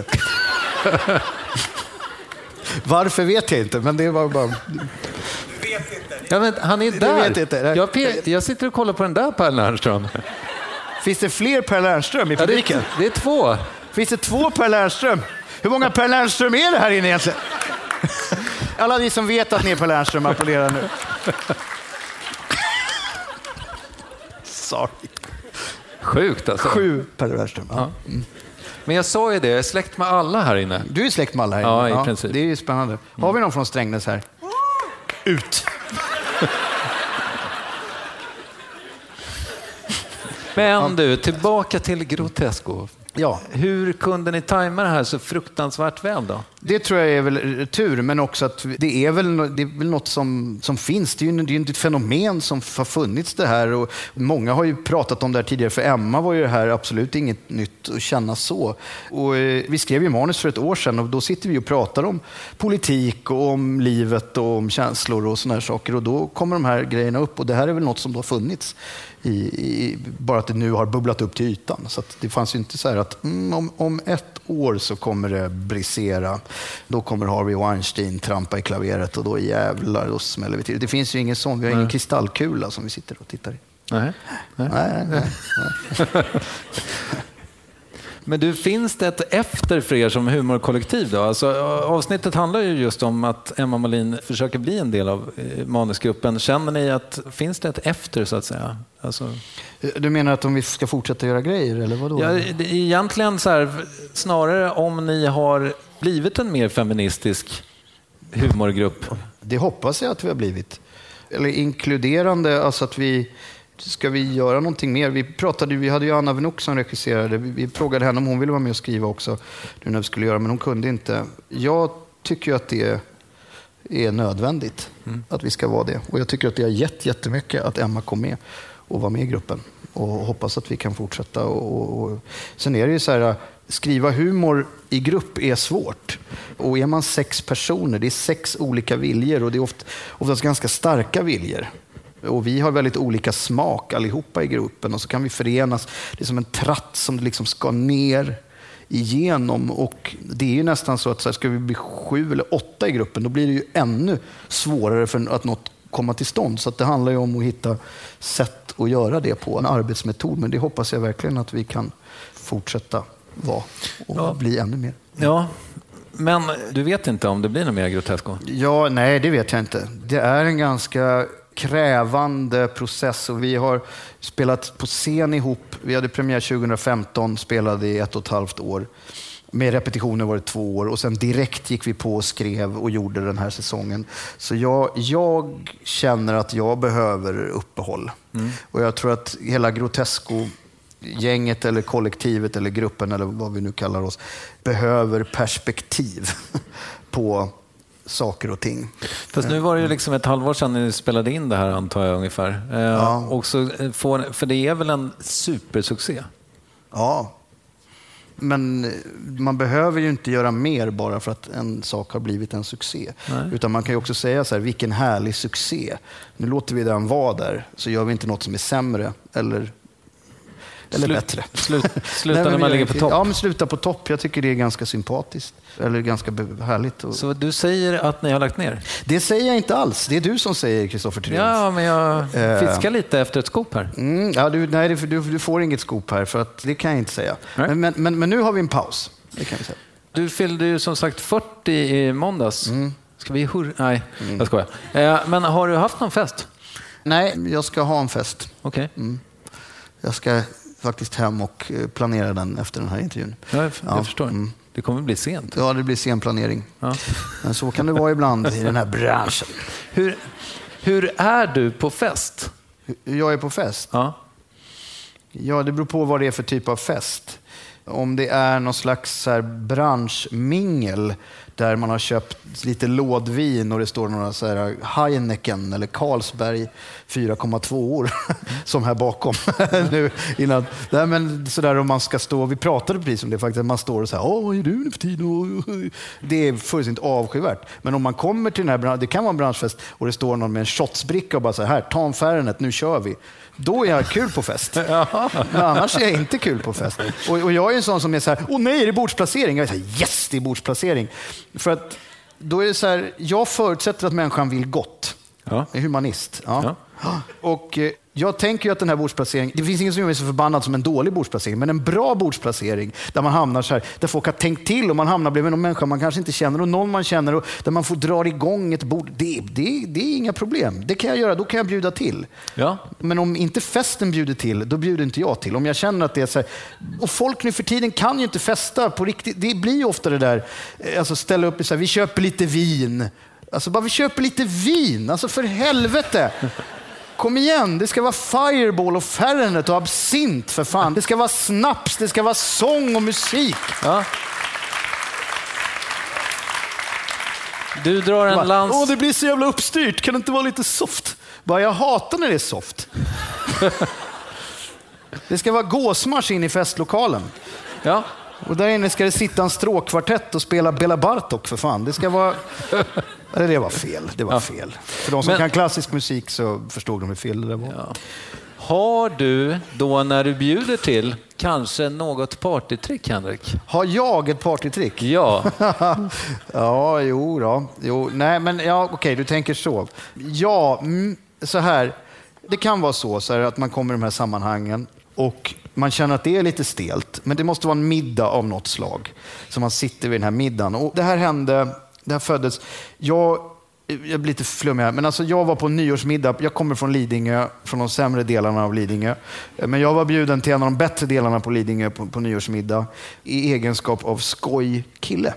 Varför vet jag inte, men det var bara... Ja, men han är där. Jag sitter och kollar på den där Per Lernström. Finns det fler Per Lernström i publiken? Det är 2. Finns det 2 Per Lernström? Hur många Per Lernström är det här inne egentligen? Alla ni som vet att ni är Per Lernström, applåderar nu. Sorry. Sjukt alltså. 7 Per Lernström. Ja. Men jag sa ju det, jag är släkt med alla här inne. Du är släkt med alla här inne? Ja, i princip. Det är ju spännande. Har vi någon från Strängnäs här? Ut! Men du, tillbaka till Grotesco. Ja. Hur kunde ni tajma det här så fruktansvärt väl då? Det tror jag är väl tur, men också att det är väl något som finns. Det är ju ett fenomen som har funnits det här, och många har ju pratat om det här tidigare, för Emma var ju det här absolut inget nytt att känna så. Och vi skrev ju manus för ett år sedan, och då sitter vi och pratar om politik och om livet och om känslor och såna här saker, och då kommer de här grejerna upp, och det här är väl något som då har funnits bara att det nu har bubblat upp till ytan. Så att det fanns ju inte så här att om 1 år så kommer det brisera. Då kommer Harvey Weinstein trampa i klaveret, och då jävlar, då smäller vi till. Det finns ju ingen sån, vi har ingen kristallkula som vi sitter och tittar i. Nej. Men du, finns det ett efter för er som humorkollektiv då? Alltså, avsnittet handlar ju just om att Emma Molin försöker bli en del av manusgruppen. Känner ni att finns det ett efter, så att säga? Alltså... Du menar att om vi ska fortsätta göra grejer, eller vad då? Ja, egentligen så här, snarare om ni har blivit en mer feministisk humorgrupp. Det hoppas jag att vi har blivit. Eller inkluderande, alltså att ska vi göra någonting mer? Vi hade ju Anna Wenouch som regisserade. Vi frågade henne om hon ville vara med och skriva också nu när vi skulle göra, men hon kunde inte. Jag tycker ju att det är nödvändigt att vi ska vara det. Och jag tycker att det har gett jättemycket att Emma kom med och var med i gruppen. Och hoppas att vi kan fortsätta. Sen är det ju så här, skriva humor i grupp är svårt. Och är man 6 personer, det är 6 olika viljor, och det är oftast ganska starka viljor. Och vi har väldigt olika smak allihopa i gruppen, och så kan vi förenas. Det är som en tratt som liksom ska ner igenom, och det är ju nästan så att ska vi bli 7 eller 8 i gruppen, då blir det ju ännu svårare för att något komma till stånd. Så att det handlar ju om att hitta sätt att göra det på, en arbetsmetod, men det hoppas jag verkligen att vi kan fortsätta vara och bli ännu mer. Ja, men du vet inte om det blir något mer Grotesco? Ja, nej, det vet jag inte. Det är en ganska krävande process, och vi har spelat på scen ihop. Vi hade premiär 2015, spelade i 1,5 år. Med repetitioner var det 2 år och sen direkt gick vi på och skrev och gjorde den här säsongen. Så jag känner att jag behöver uppehåll. Och jag tror att hela Grotesco-gänget eller kollektivet eller gruppen eller vad vi nu kallar oss behöver perspektiv på saker och ting. Fast nu var det ju liksom ett halvår sedan ni spelade in det här, antar jag ungefär. Och så för det är väl en supersuccé? Ja. Men man behöver ju inte göra mer bara för att en sak har blivit en succé. Nej. Utan man kan ju också säga så här, vilken härlig succé. Nu låter vi den vara där, så gör vi inte något som är sämre eller bättre. Sluta när man ligger på topp. Ja, men sluta på topp. Jag tycker det är ganska sympatiskt. Eller ganska härligt. Så du säger att ni har lagt ner? Det säger jag inte alls. Det är du som säger, Kristoffer Triumf. Ja, men jag fiskar lite efter ett skop här. Du får inget skop här, för att det kan jag inte säga. Men nu har vi en paus. Det kan vi säga. Du fyllde ju som sagt 40 i måndags. Ska vi Nej, jag skojar. Men har du haft någon fest? Nej, jag ska ha en fest. Okej. Jag ska faktiskt hem och planera den efter den här intervjun. Jag förstår. Det kommer bli sent. Ja, det blir sen planering. Ja. Men så kan det vara ibland i den här branschen. Hur är du på fest? Hur jag är på fest? Ja, det beror på vad det är för typ av fest. Om det är någon slags så här branschmingel där man har köpt lite lådvin och det står några så här Heineken eller Carlsberg 4,2 år som här bakom nu innan. Nej, men så där om man ska stå, vi pratade precis om det faktiskt, att man står och så här, vad är du nu för tiden? Det är fullständigt avskyvärt. Men om man kommer till den här, det kan vara en branschfest och det står någon med en shotsbricka och bara så här, ta en Fernet, nu kör vi. Då är jag kul på fest. Men annars är jag inte kul på fest. Och jag är en sån som är så här, åh nej, är det bordsplacering? Jag är så här, yes, det är bordsplacering. För att då är det så här, jag förutsätter att människan vill gott. Jag är humanist. Och jag tänker ju att den här bordsplaceringen, det finns ingen som är så förbannad som en dålig bordsplacering, men en bra bordsplacering där man hamnar så här, där folk har tänkt till och man hamnar bredvid någon människa man kanske inte känner och någon man känner och där man får dra igång ett bord. Det är inga problem. Det kan jag göra, då kan jag bjuda till. Ja. Men om inte festen bjuder till, då bjuder inte jag till. Om jag känner att det är så här, och folk nu för tiden kan ju inte festa på riktigt. Det blir ju ofta det där, alltså ställa upp i så här, vi köper lite vin. Alltså bara vi köper lite vin, alltså för helvete. Kom igen, det ska vara Fireball och Fernet och absint för fan. Det ska vara snaps, det ska vara sång och musik. Ja. Du drar en lans... det blir så jävla uppstyrt, kan det inte vara lite soft? Bara jag hatar när det är soft. Det ska vara gåsmarsch in i festlokalen. Ja. Och där inne ska det sitta en stråkkvartett och spela Bela Bartok för fan. Det ska vara... Eller det var fel. Det var fel. För de som kan klassisk musik så förstod de hur fel det var. Ja. Har du då när du bjuder till kanske något partytrick, Henrik? Har jag ett partytrick? Ja. Ja, jo. Nej, men ja, okej, du tänker så. Ja, så här. Det kan vara så här att man kommer i de här sammanhangen och man känner att det är lite stelt. Men det måste vara en middag av något slag. Så man sitter vid den här middagen. Och det här hände... Det här föddes... Jag blir lite flummig här, men alltså jag var på nyårsmiddag. Jag kommer från Lidingö, från de sämre delarna av Lidingö. Men jag var bjuden till en av de bättre delarna på Lidingö på nyårsmiddag i egenskap av skojkille.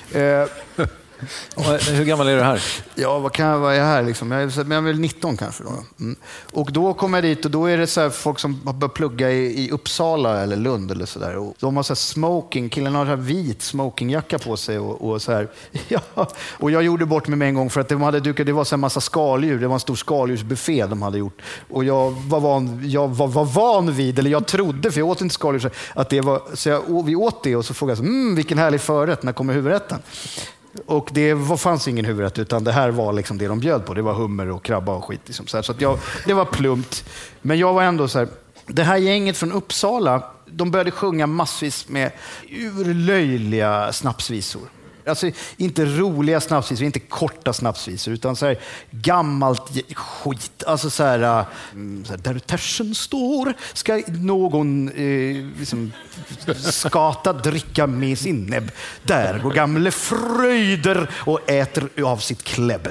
Hur gammal är du här? Ja, vad är jag här liksom? Jag är väl 19 kanske då. Och då kommer jag dit och då är det så här folk som har börjat plugga i Uppsala eller Lund eller så där. Och de har så här smoking, killen har så här vit smokingjacka på sig och så här. Ja. Och jag gjorde bort mig med en gång för att de hade dukat, det var så här massa skaldjur, det var en stor skaldjursbuffé de hade gjort. Och jag var van vid, eller jag trodde, för jag åt inte skaldjur, att det var, så vi åt det och så frågade jag vilken härlig förrätt, när kommer huvudrätten? Och det fanns ingen huvudrätt, utan det här var liksom det de bjöd på. Det var hummer och krabba och skit. Liksom. Så att det var plumpt. Men jag var ändå så här... Det här gänget från Uppsala, de började sjunga massvis med urlöjliga snapsvisor. Alltså inte roliga snapsvisor, inte korta snapsvisor, utan så här gammalt skit. Alltså så här där tersen står ska någon liksom skata dricka med sin näbb. Där går gamle Fröjder och äter av sitt kläbb.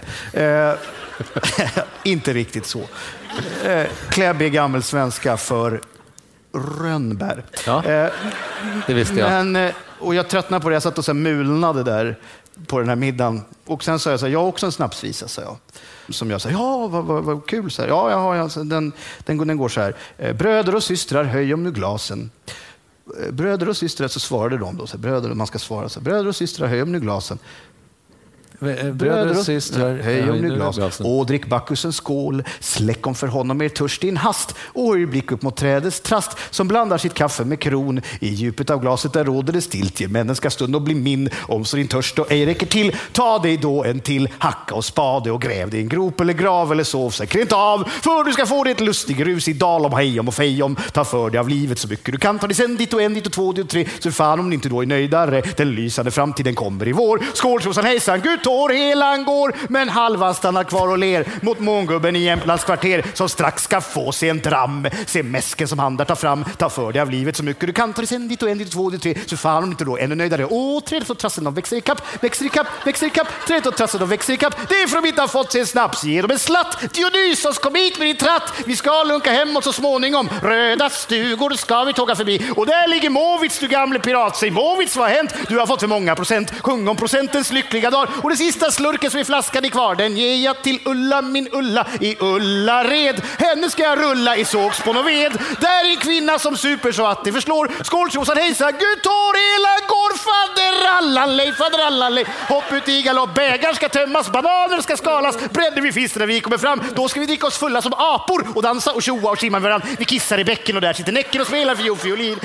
Inte riktigt så. Kläbb är gammelsvenska för rönnbär. Ja, det visste jag. Men, Och jag tröttnade på det. Jag satt och så mulnade där på den här middagen. Och sen sa jag så här, jag har också en snapsvisa, sa jag. Som jag sa, ja vad kul. Så här, ja, den går så här. Bröder och systrar, höj om nu glasen. Bröder och systrar, så svarade de då. Så här, bröder, man ska svara så här, bröder och systrar, höj om nu glasen. Bröder och systrar, höj om nu glasen. Och drick Bacchus en skål, släck om för honom er törst i en hast. Och blick upp mot trädets trast som blandar sitt kaffe med kron. I djupet av glaset där råder det stiltje, men den ska stund och bli min. Om så din törst och ej räcker till, ta dig då en till hacka och spade och gräv dig en grop eller grav eller sov sig krent av. För du ska få det ett lustig rus i dal om hejom och fejom. Ta för dig av livet så mycket du kan, ta dig sen dit och en dit och två dit och tre. Så fan om ni inte då är nöjdare, den lysande framtiden kommer i vår. Skål tjosan hejsan, Gud tår helan går, men halva stannar kvar och ler mot mångubben i Jämtlands kvarter som strax ska få sig en dram. Se mäsken som handlar ta fram, ta för dig av livet så mycket du kan, ta dig sen dit och en dit och två dit och tre. Så fan om inte då ännu nöjdare. Trädet och trassen de växer i kapp, trädet och trassen de växer i kapp. Det är för att de inte har fått sig en snaps, ge dem en slatt. Dionysos, kom hit med din tratt, vi ska lunka hemåt så småningom. Röda stugor ska vi tåga förbi, och där ligger Måvits, du gamle pirat. Säg Måvits, vad har hänt? Du har fått för många procent, sjung om procentens lyckliga dag. Och det sista slurken som är flaskan i kvar, den ger jag till Ulla, min Ulla i Ullared. Henne ska jag rulla i sågspån och ved. Där är en kvinna som super så att det förslår. Skål tjosan hejsa, Gud tår hela går, faderallanlej. Hopp ut i galopp, bägar ska tömmas, bananer ska skalas, bredde vi fisk när vi kommer fram. Då ska vi dricka oss fulla som apor och dansa och tjoa och simma med varandra. Vi kissar i bäcken och där sitter näcken och spelar fiolin.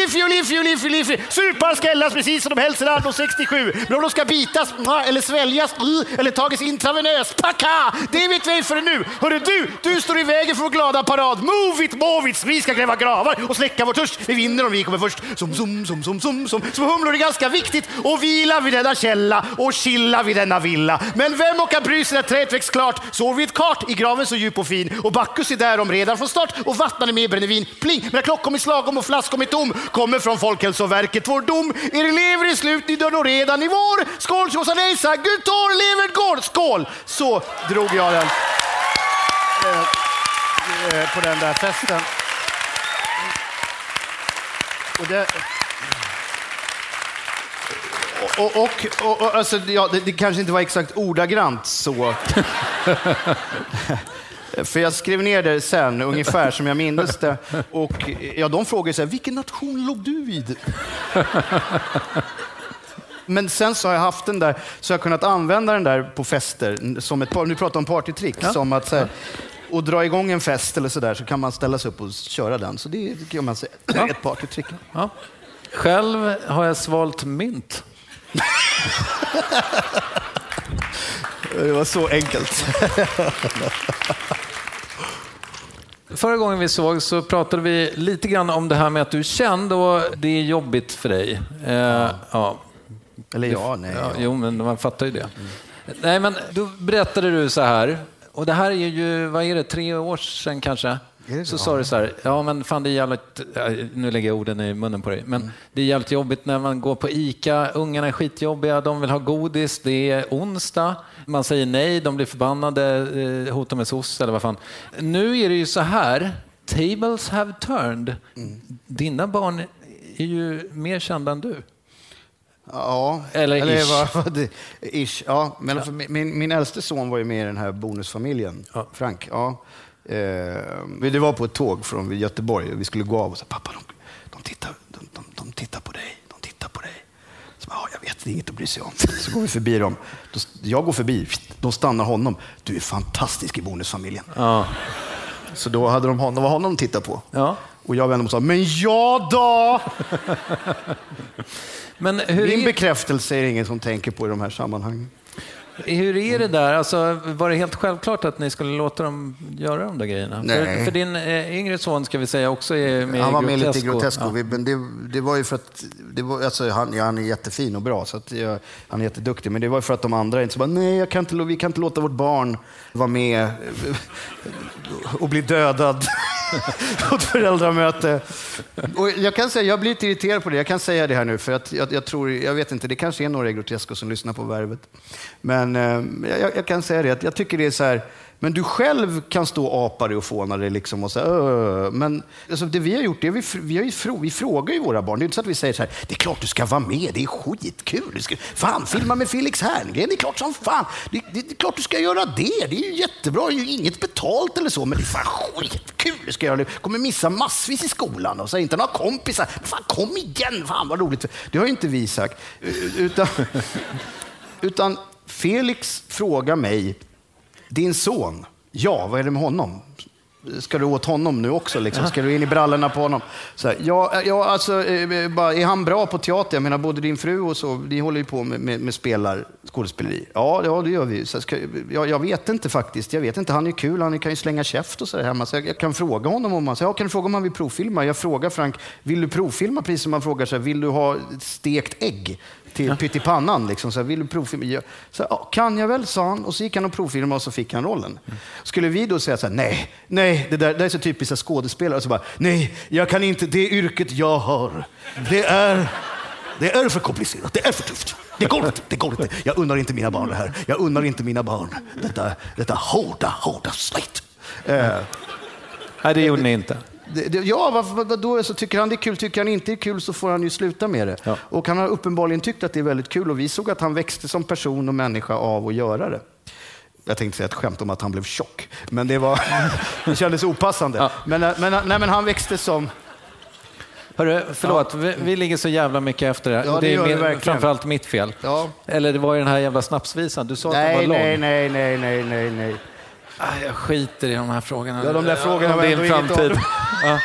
Supar ska ällas precis som de hälsar och 67. Men om de ska bitas eller sväljas eller tages intravenös, packa! Det vet vi för nu. Hörru du står i vägen för vår glada parad. Måvits, vi ska gräva gravar och släcka vår törst. Vi vinner om vi kommer först. Som humlor är ganska viktigt. Och vila vid denna källa och chilla vid denna villa. Men vem och kan bry sig när trädet växt klart? Sår vi ett kart i graven så djup och fin. Och Bacchus är där om redan från start. Och vattnade med brännevin. Pling, men klockom i slagom och flaskom i tom. Kommer från Folkhälsoverket vår dom. Er elever i slut i dörren och redan i vår. Skål tjosan hejsa, Gud tår lever gård. Skål! Så drog jag den på den där festen. Och det... Och alltså, ja, det kanske inte var exakt ordagrant så. För jag skrev ner det sen, ungefär som jag minns det. Och ja, de frågade så här, vilken nation låg du vid? Men sen så har jag haft den där, så jag har kunnat använda den där på fester som ett par, nu pratar om partytrick, som att så här, och dra igång en fest eller så där, så kan man ställa sig upp och köra den. Så det kan man säga ett partytrick. Ja. Själv har jag svalt mynt. Det var så enkelt. Förra gången vi såg så pratade vi lite grann om det här med att du är känd och det är jobbigt för dig. Ja. Eller nej. Ja, jo, men man fattar ju det. Nej, men då berättade du så här, och det här är ju, vad är det, 3 år sedan kanske? Så sa du så här, ja men fan det är jävligt, nu lägger jag orden i munnen på dig, men det är jävligt jobbigt när man går på ICA, ungarna är skitjobbiga, de vill ha godis, det är onsdag, man säger nej, de blir förbannade, hotar med soss eller vad fan. Nu är det ju så här, tables have turned. Dina barn är ju mer kända än du. Ja, eller ish. Ja, men min äldste son var ju med i den här bonusfamiljen, Frank. Ja. Det var på ett tåg från Göteborg och vi skulle gå av och säga, pappa, de tittar på dig. De tittar på dig. Så jag vet, det är inget att bry sig om. Så går vi förbi dem. Jag går förbi, de stannar honom. Du är fantastisk i bonusfamiljen. Ja. Så då hade de honom de tittar på. Ja. Och jag vände mig och sa, men ja då! Men min bekräftelse är ingen som tänker på i de här sammanhangen. Hur är det där? Alltså, var det helt självklart att ni skulle låta dem göra de där grejerna? För din yngre son ska vi säga också är med. Han var med lite i Grotesco. Ja. Det var ju för att han är jättefin och bra, så att han är jätteduktig. Men det var för att de andra inte så bara, nej, vi kan inte låta vårt barn vara med och bli dödad. på ett föräldramöte. Och jag kan säga, jag blir lite irriterad på det. Jag kan säga det här nu för att jag vet inte, det kanske är några Grotesco som lyssnar på Värvet. Men jag kan säga det, att jag tycker det är så här, men du själv kan stå och apa dig och fåna dig liksom och så men alltså, det vi har gjort, det vi frågar ju våra barn. Det är inte så att vi säger så här, det är klart du ska vara med, det är skitkul. Fan, filma med Felix Herngren, det är klart som fan. Det är klart du ska göra det. Det är ju jättebra, det är ju inget betalt eller så, men det är fan skitkul. Du ska göra det. Kommer missa massvis i skolan och så inte några kompisar. Fan, kom igen, fan vad roligt. Det har ju inte vi sagt. Utan Felix frågar mig, din son, ja, vad är det med honom? Ska du åt honom nu också? Liksom? Ska du in i brallorna på honom? Så här, alltså, är han bra på teater? Jag menar, både din fru och så, ni håller ju på med skådespeleri. Ja, det gör vi. Så jag vet inte faktiskt. Jag vet inte, han är kul, han kan ju slänga käft och så där hemma. Så jag kan fråga honom om han säger, kan du fråga om han vill provfilma? Jag frågar Frank, vill du provfilma? Precis som man frågar så här, vill du ha stekt ägg till pyttipannan liksom, så här, vill du provfilma? Så kan jag väl, sa han, och så gick han och provfilmade och så fick han rollen. Skulle vi då säga så här, nej, det är så typiskt skådespelare, och så bara, nej, jag kan inte, det yrket jag har. Det är för komplicerat, det är för tufft. Det går inte. Jag unnar inte mina barn det här. Jag unnar inte mina barn detta hårda slit. Nej, det gjorde ni inte. Då så tycker han det är kul, tycker han inte är kul så får han ju sluta med det. Ja. Och han har uppenbarligen tyckt att det är väldigt kul och vi såg att han växte som person och människa av att göra det. Jag tänkte säga ett skämt om att han blev tjock, men det kändes opassande. Ja. Men han växte som... Hörru, förlåt, vi ligger så jävla mycket efter det. Ja, det är framförallt mitt fel. Ja. Eller det var ju den här jävla snapsvisan. Du sa att den var lång. Nej. Jag skiter i de här frågorna. Ja, de där frågorna om din framtid. Ja.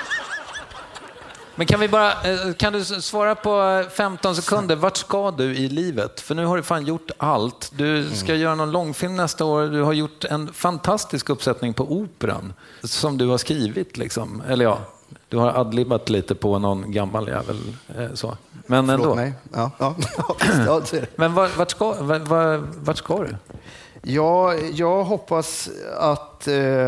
Men kan du svara på 15 sekunder, vart ska du i livet? För nu har du fan gjort allt. Du ska göra någon långfilm nästa år. Du har gjort en fantastisk uppsättning på Operan som du har skrivit liksom. Eller ja, du har adlibbat lite på någon gammal jävel så. Men ändå. Förlåt mig. Ja. Men vart ska du? Jag hoppas att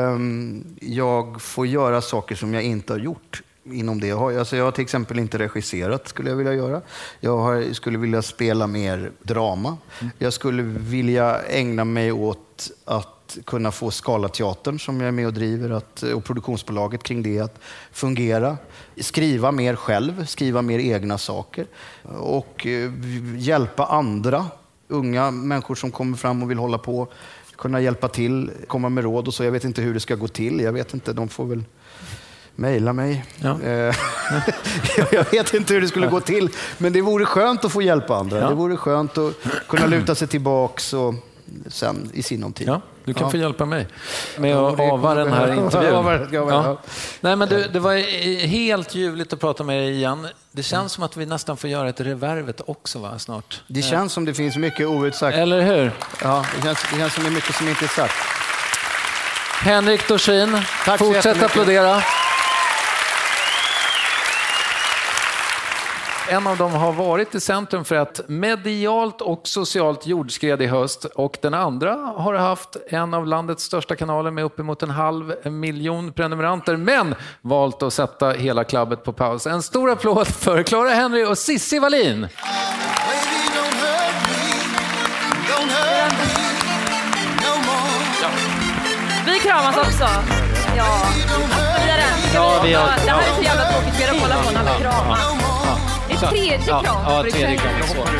jag får göra saker som jag inte har gjort inom det. Jag har till exempel inte regisserat, skulle jag vilja göra. Jag skulle vilja spela mer drama. Jag skulle vilja ägna mig åt att kunna få Scalateatern som jag är med och driver och produktionsbolaget kring det att fungera. Skriva mer själv, skriva mer egna saker och hjälpa andra unga människor som kommer fram och vill hålla på, kunna hjälpa till, komma med råd och så. Jag vet inte hur det ska gå till. Jag vet inte, de får väl mejla mig. Ja. Jag vet inte hur det skulle gå till, men det vore skönt att få hjälpa andra. Ja. Det vore skönt att kunna luta sig tillbaks och sen i sinom tid. Ja, du kan få hjälpa mig med att ava den här intervjun. Ja. Nej, men det var helt ljuvligt att prata med dig igen. Det känns som att vi nästan får göra ett Revärvet också, va, snart. Det känns som det finns mycket outsagt. Eller hur? Ja, det känns som det är mycket som inte är sagt. Henrik Dorsin, fortsätt applådera. En av dem har varit i centrum för ett medialt och socialt jordskred i höst och den andra har haft en av landets största kanaler med uppemot 500 000 prenumeranter men valt att sätta hela klubbet på paus. En stor applåd för Clara Henry och Cissi Wallin. Vi kramas också. Ja, vi har det här är så jävla tråkigt. Vi har kollat på när alla kramas. Det är tredje kram. Ja, tredje kram.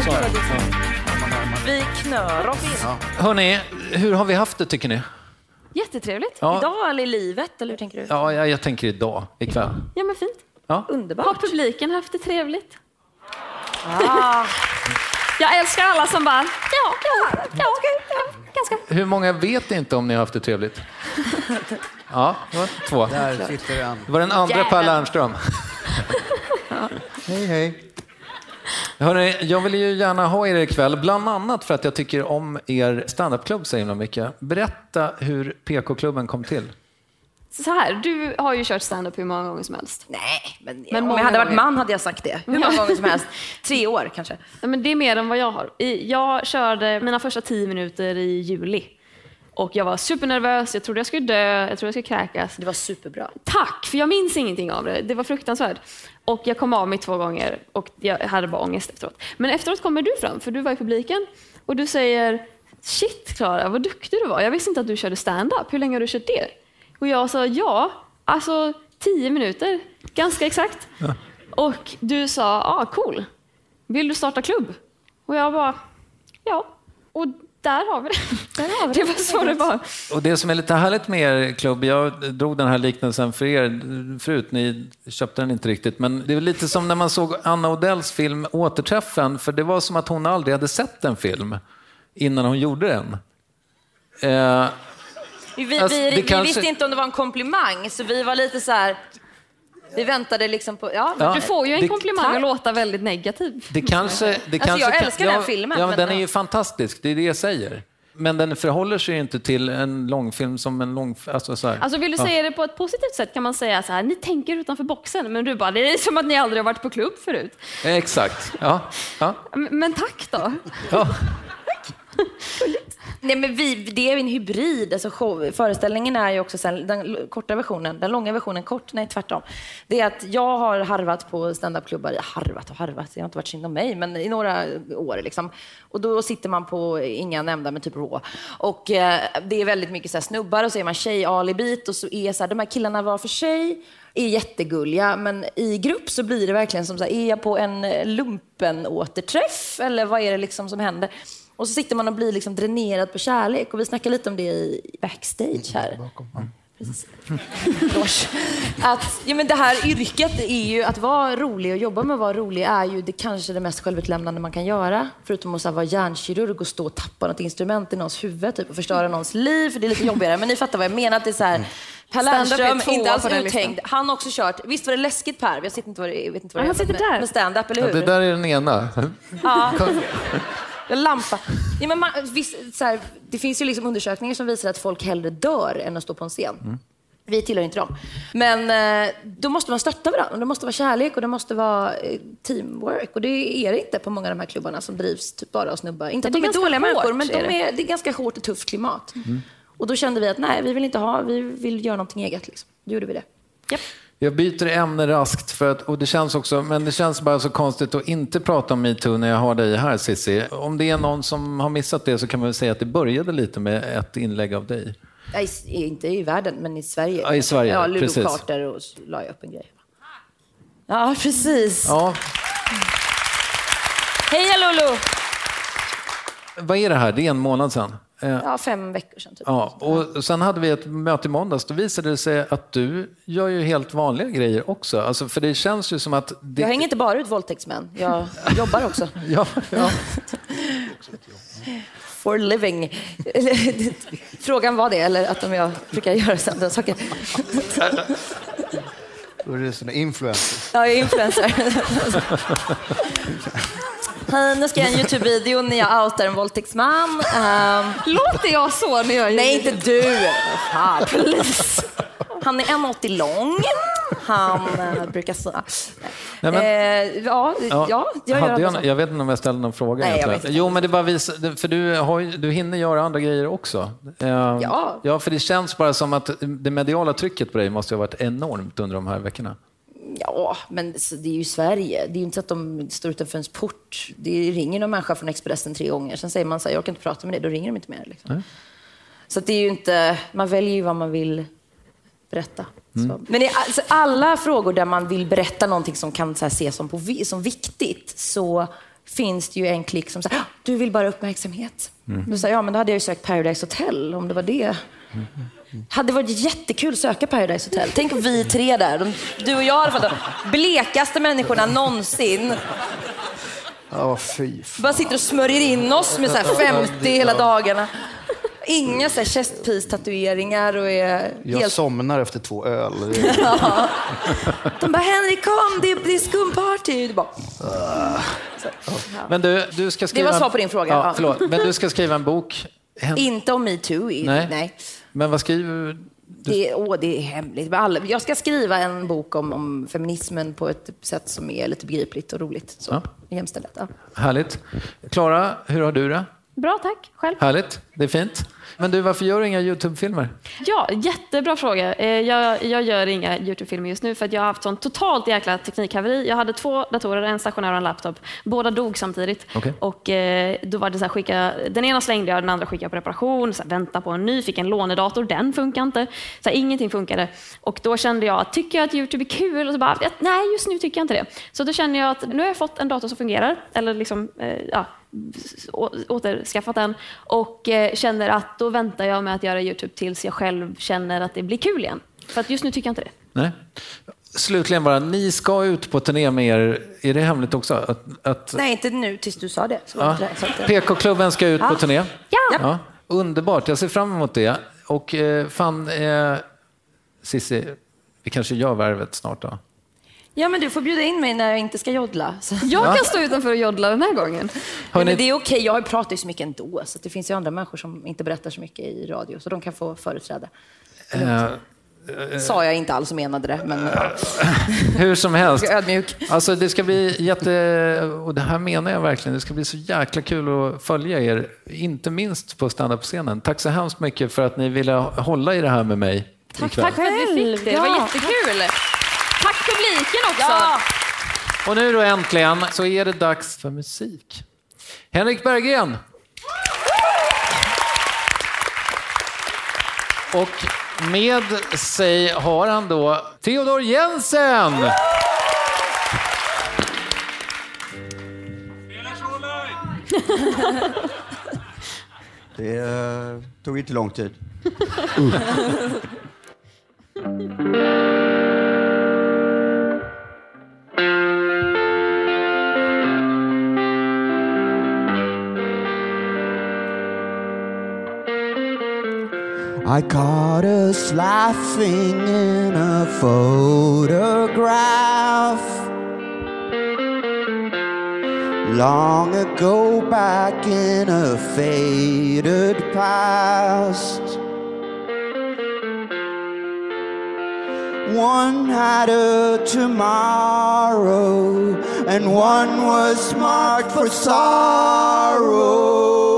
Vi knör oss in. Hörrni, hur har vi haft det tycker ni? Jättetrevligt. Ja. Idag eller i livet, eller hur tänker du? Ja, jag tänker idag, ikväll. Ja, men fint. Ja. Underbart. Har publiken haft det trevligt? Jag älskar alla som bara, ganska. Hur många vet inte om ni har haft det trevligt? Ja, det var 2. Där sitter en. Det var den andra Per Lernström. Hej. Hörrni, jag vill ju gärna ha er ikväll, bland annat för att jag tycker om er standupklubb så himla mycket. Berätta hur PK-klubben kom till. Så här, du har ju kört stand-up hur många gånger som helst. Nej, men om jag hade varit man hade jag sagt det. Hur många gånger som helst. 3 år kanske. Ja, men det är mer än vad jag har. Jag körde mina första 10 minuter i juli. Och jag var supernervös, jag trodde jag skulle dö, jag trodde jag skulle kräkas. Det var superbra. Tack, för jag minns ingenting av det. Det var fruktansvärt. Och jag kom av mig 2 gånger och jag hade bara ångest efteråt. Men efteråt kommer du fram, för du var i publiken. Och du säger, shit Klara, vad duktig du var. Jag visste inte att du körde stand-up. Hur länge har du kört det? Och jag sa, alltså 10 minuter, ganska exakt. Ja. Och du sa, cool. Vill du starta klubb? Och jag bara, ja. Och där har vi det. Det var så det var. Och det som är lite härligt med er klubb, jag drog den här liknelsen för er förut, ni köpte den inte riktigt, men det är lite som när man såg Anna Odells film Återträffen, för det var som att hon aldrig hade sett en film innan hon gjorde den. Vi visste inte om det var en komplimang, så vi var lite så här. Vi väntade liksom på... Ja. Du får ju en komplimang att låta väldigt negativ. Det kanske jag älskar den filmen. Ja, men den är ju fantastisk, det är det jag säger. Men den förhåller sig inte till en långfilm som en lång... Alltså vill du säga det på ett positivt sätt kan man säga så här, ni tänker utanför boxen, men du bara, det är som att ni aldrig har varit på klubb förut. Exakt, ja. Men tack då. Ja. Nej, men det är en hybrid. Alltså föreställningen är ju också sen, den korta versionen, den långa versionen kort, nej tvärtom. Det är att jag har harvat på stand-up-klubbar, harvat, jag har inte varit synd om mig, men i några år liksom. Och då sitter man på inga nämnda med typ Raw. Och det är väldigt mycket så här snubbar och så är man tjej-alibit och så är så här, de här killarna var för sig är jättegulliga, men i grupp så blir det verkligen som så här, är jag på en lumpen-återträff eller vad är det liksom som händer? Och så sitter man och blir liksom dränerad på kärlek. Och vi snackar lite om det i backstage här. Att, men det här yrket är ju att vara rolig och jobba med att vara rolig är ju det kanske det mest självutlämnande man kan göra. Förutom att vara hjärnkirurg och stå och tappa något instrument i någons huvud typ, och förstöra någons liv. För det är lite jobbigare. Men ni fattar vad jag menar. Att det är så här, Per Lernström, inte alls uthängd. Han har också kört. Visst var det läskigt, Per? Jag vet inte vad det är. Han sitter där. Med stand-up, eller hur? Ja, det där är den ena. Ja. Lampa. Ja, men så här, det finns ju liksom undersökningar som visar att folk hellre dör än att stå på en scen. Vi tillhör inte dem. Men då måste man stötta varandra. Det måste vara kärlek och det måste vara teamwork. Och det är det inte på många av de här klubbarna som drivs typ bara av snubbar. Inte att de är dåliga människor, men det är ganska hårt och tufft klimat. Och då kände vi att nej, vi vill göra någonting eget. Liksom. Då gjorde vi det. Yep. Jag byter ämne raskt och det känns också, men det känns bara så konstigt att inte prata om MeToo när jag har dig här, Cissi. Om det är någon som har missat det så kan man väl säga att det började lite med ett inlägg av dig. Inte i världen, men i Sverige. Ja, i Sverige, ja, Lulu precis. Carter och la jag upp en grej. Ja, precis. Ja. Hej Lulu! Vad är det här? Det är en månad sedan. Ja, 5 veckor sedan. Typ. Ja, och sen hade vi ett möte i måndags. Då visade det sig att du gör ju helt vanliga grejer också. Alltså, för det känns ju som att... Jag hänger inte bara ut våldtäktsmän. Jag jobbar också. Ja. For living. Frågan var det, eller att om jag brukar göra sådana saker. Då är det såna influencer. Ja, jag är influencer. Nu ska jag göra en YouTube-video när jag outar en våldtäktsman. Låter jag så när jag gör? Nej, inte du. Please. Han är 1,80 lång. Han brukar säga... Jag vet inte om jag ställde någon fråga. Nej, jo, men det bara visar, för du hinner göra andra grejer också. Ja, för det känns bara som att det mediala trycket på dig måste ha varit enormt under de här veckorna. Ja, men det är ju Sverige. Det är ju inte så att de står utanför ens port. Det ringer någon människa från Expressen 3 gånger. Sen säger man så här, jag kan inte prata med dig. Då ringer de inte mer. Liksom. Så att det är ju inte... Man väljer ju vad man vill berätta. Men i alla frågor där man vill berätta någonting som kan så här, ses som viktigt, så finns det ju en klick som säger, du vill bara uppmärksamhet. Då säger jag, men då hade jag ju sökt Paradise Hotel om det var det. Hade varit jättekul att söka Paradise Hotel. Tänk om vi 3 där. Du och jag hade fått de blekaste människorna någonsin. Fy. Bara sitter och smörjer in oss med så här 50 hela dagarna. Inga så här chestpiece-tatueringar och är jag somnar efter 2 öl. Ja. De bara, Henrik kom, det är skumparty. Bara... Men du ska skriva... Det var svar på din fråga. Ja, förlåt. Men du ska skriva en bok. Inte om MeToo. Nej. Men vad skriver du? Det är hemligt. Jag ska skriva en bok om feminismen på ett sätt som är lite begripligt och roligt. Så, jämställdhet. Ja. Härligt. Klara, hur har du det? Bra, tack. Själv? Härligt, det är fint. Men du, varför gör du inga YouTube-filmer? Ja, jättebra fråga. Jag gör inga YouTube-filmer just nu för att jag har haft sån totalt jäkla teknikhaveri. Jag hade 2 datorer, en stationär och en laptop. Båda dog samtidigt. Okay. Och då var det så här, den ena slängde jag, den andra skickade jag på reparation. Så här, vänta på en ny, fick en lånedator, den funkar inte. Så här, ingenting funkade. Och då kände jag, tycker jag att YouTube är kul? Och så bara, nej, just nu tycker jag inte det. Så då kände jag att nu har jag fått en dator som fungerar. Eller liksom, återskaffat den. Och känner att då väntar jag med att göra YouTube tills jag själv känner att det blir kul igen. För att just nu tycker jag inte det. Nej. Slutligen bara, ni ska ut på turné med er. Är det hemligt också? Nej, inte nu tills du sa det. Ja. PK-klubben ska ut på turné. Ja. Underbart, jag ser fram emot det. Och Cissi, vi kanske gör värvet snart då. Ja, men du får bjuda in mig när jag inte ska joddla. Så. Jag kan stå utanför och joddla den här gången. Nej, men det är okej. Jag pratar ju så mycket ändå. Så det finns ju andra människor som inte berättar så mycket i radio. Så de kan få företräda. Sa jag inte alls menade det. Men hur som helst. Ödmjuk. Alltså det ska bli och det här menar jag verkligen. Det ska bli så jäkla kul att följa er. Inte minst på stand-up-scenen. Tack så hemskt mycket för att ni ville hålla i det här med mig. Tack för att vi fick det. Det var jättekul. Tack publiken också. Ja. Och nu då äntligen så är det dags för musik. Henrik Berggren. Och med sig har han då Theodor Jensen. Det tog inte lång tid. I caught us laughing in a photograph long ago, back in a faded past. One had a tomorrow and one was marked for sorrow.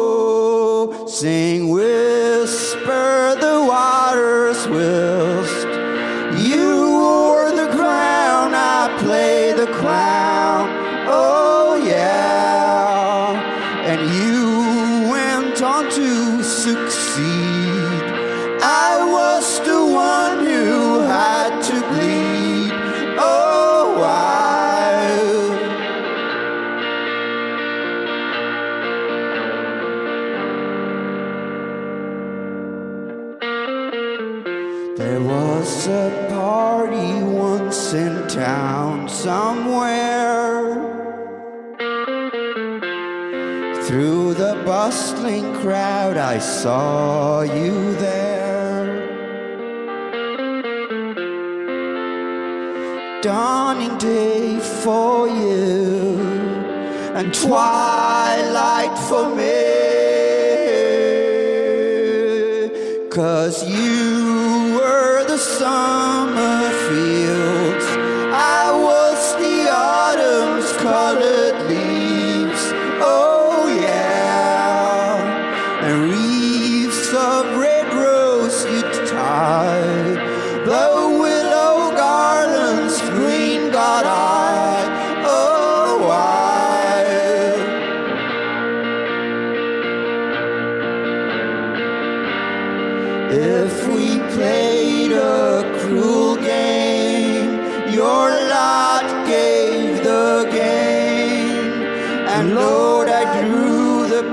Sing, whisper the waters whilst you wore the crown, I play the clown. Oh yeah, and you went on to succeed. I was the one who had to bleed. Oh, why? There was a party once in town somewhere. Through the bustling crowd I saw you there. Dawning day for you and twilight for me. 'Cause you were the summer fields, I was the autumn's colored leaves. Oh yeah, and wreaths of red rose you'd tie, the willow garlands green got I. Oh why? If we played a cruel game, your lot gave the gain, and Lord, I drew the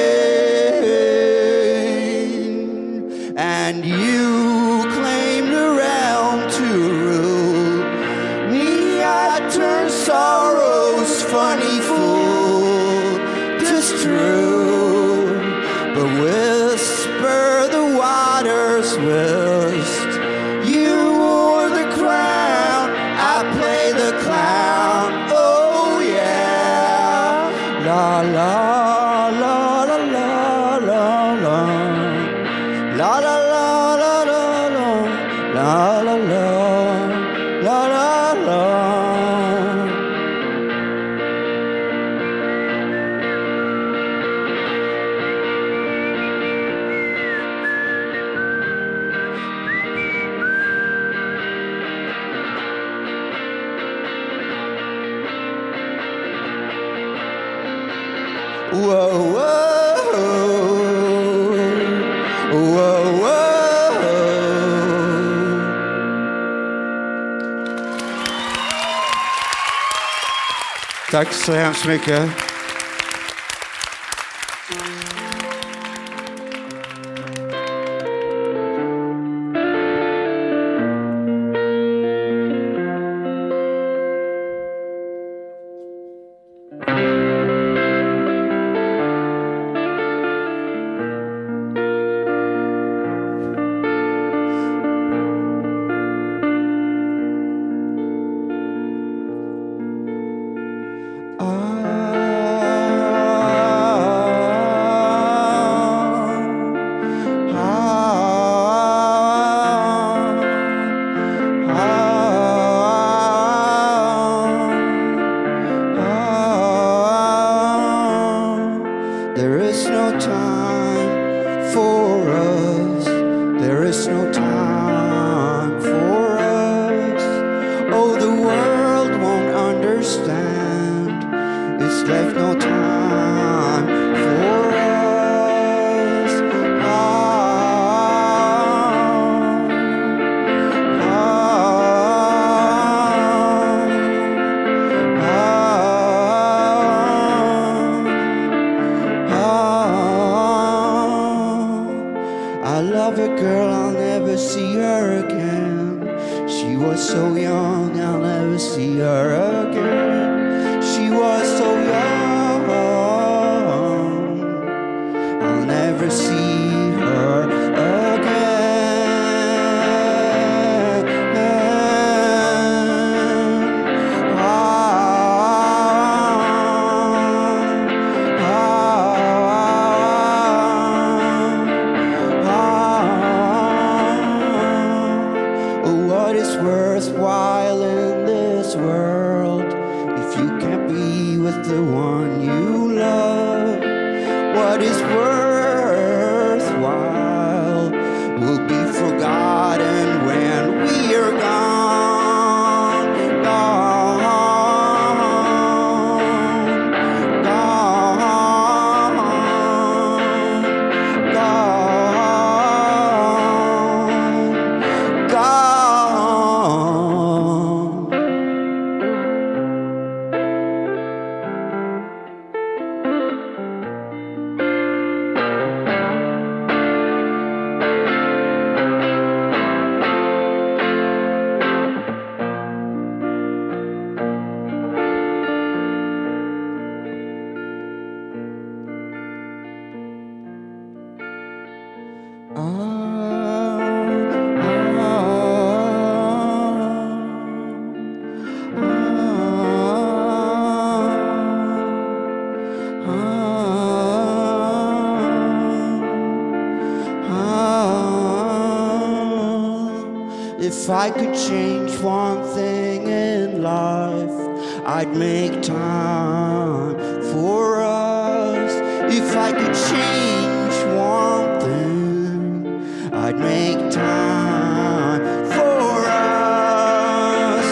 pain, and you claimed a realm to rule me. I turned sorrow's funny fool. 'Tis true, but whisper the waters whilst you wore the crown, I play the clown. Oh yeah, la la la la la la la la la la la la la la la la. Whoa, whoa, whoa, whoa. Tack så hemskt mycket. There is no time for us. There is no time for us. Oh, the world won't understand. It's left no time for us. I love a girl, I'll never see her again. She was so young, I'll never see her again. She was so young, I'll never see her again. What is worthwhile in this world if you can't be with the one you love? What is worthwhile will be forgotten when we are gone, gone, gone, gone, gone. If I could change one thing in life, I'd make time for us. If I could change one thing, I'd make time for us.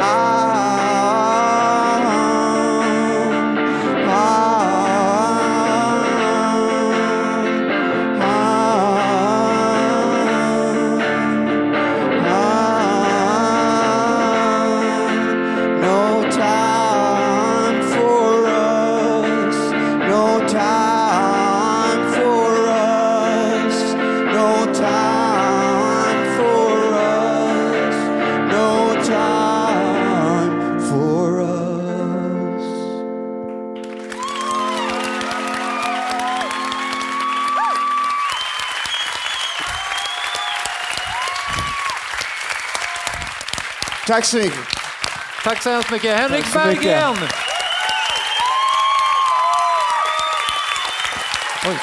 No time for us, no time for us, no time for us, no time for us. Tack så mycket. Tack så hemskt mycket. Henrik Tack så mycket. Berggren! Oj.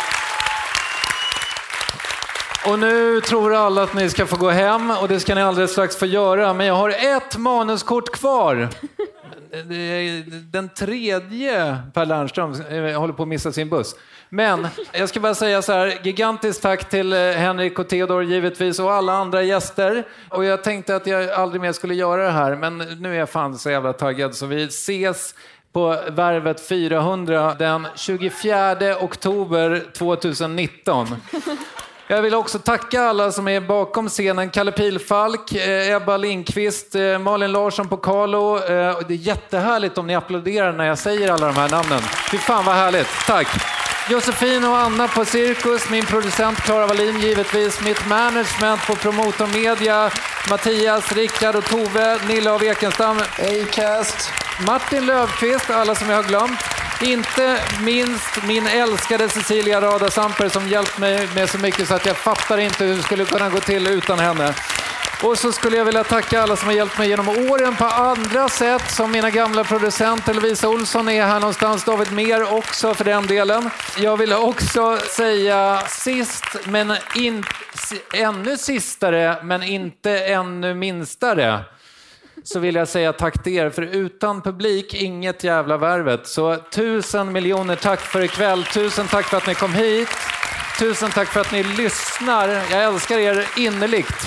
Och nu tror alla att ni ska få gå hem och det ska ni alldeles strax få göra. Men jag har ett manuskort kvar. Den tredje Per Lernström håller på att missa sin buss. Men jag ska bara säga så här, gigantiskt tack till Henrik och Theodor givetvis och alla andra gäster. Och jag tänkte att jag aldrig mer skulle göra det här, men nu är jag fan så jävla taggad så vi ses på Värvet 400 den 24 oktober 2019. Jag vill också tacka alla som är bakom scenen. Kalle Pilfalk, Ebba Lindqvist, Malin Larsson på Carlo. Det är jättehärligt om ni applåderar när jag säger alla de här namnen. Fy fan vad härligt. Tack. Josefin och Anna på Cirkus, min producent Klara Wallin givetvis, mitt management på Promotor Media, Mattias, Rickard och Tove, Nilla av Ekenstam, Acast, Martin Löfqvist, alla som jag har glömt. Inte minst min älskade Cecilia Rada Samper som hjälpt mig med så mycket så att jag fattar inte hur det skulle kunna gå till utan henne. Och så skulle jag vilja tacka alla som har hjälpt mig genom åren på andra sätt, som mina gamla producenter Lovisa Olsson är här någonstans, David Mer också för den delen. Jag vill också säga sist men ännu sistare men inte ännu minstare. Så vill jag säga tack till er, för utan publik inget jävla Värvet. Så 1000 miljoner tack för ikväll. 1000 tack för att ni kom hit. 1000 tack för att ni lyssnar. Jag älskar er innerligt.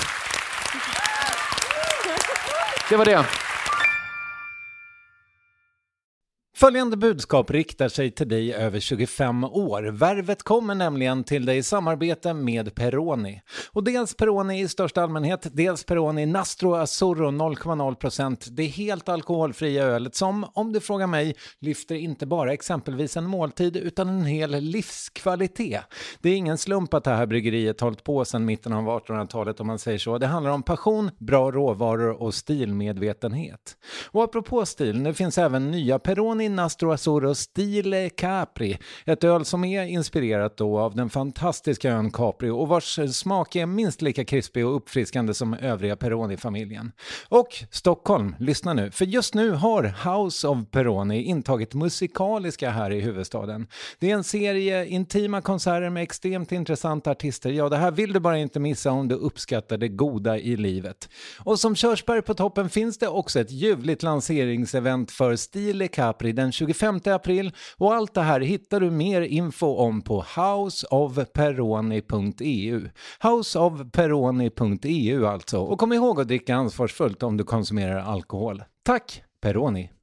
Det var det. Följande budskap riktar sig till dig över 25 år. Värvet kommer nämligen till dig i samarbete med Peroni. Och dels Peroni i största allmänhet, dels Peroni Nastro Azzurro 0,0%. Det är helt alkoholfria ölet som, om du frågar mig, lyfter inte bara exempelvis en måltid utan en hel livskvalitet. Det är ingen slump att det här bryggeriet hållit på sedan mitten av 1800-talet om man säger så. Det handlar om passion, bra råvaror och stilmedvetenhet. Och apropå stil, det finns även nya Peroni Nastro Azzurro Stile Capri, ett öl som är inspirerat då av den fantastiska ön Capri och vars smak är minst lika krispig och uppfriskande som övriga Peroni-familjen. Och Stockholm, lyssna nu, för just nu har House of Peroni intagit musikaliska här i huvudstaden. Det är en serie intima konserter med extremt intressanta artister. Ja, det här vill du bara inte missa om du uppskattar det goda i livet. Och som körsbär på toppen finns det också ett ljuvligt lanseringsevent för Stile Capri den 25 april, och allt det här hittar du mer info om på houseofperoni.eu. houseofperoni.eu alltså. Och kom ihåg att dricka ansvarsfullt om du konsumerar alkohol. Tack, Peroni!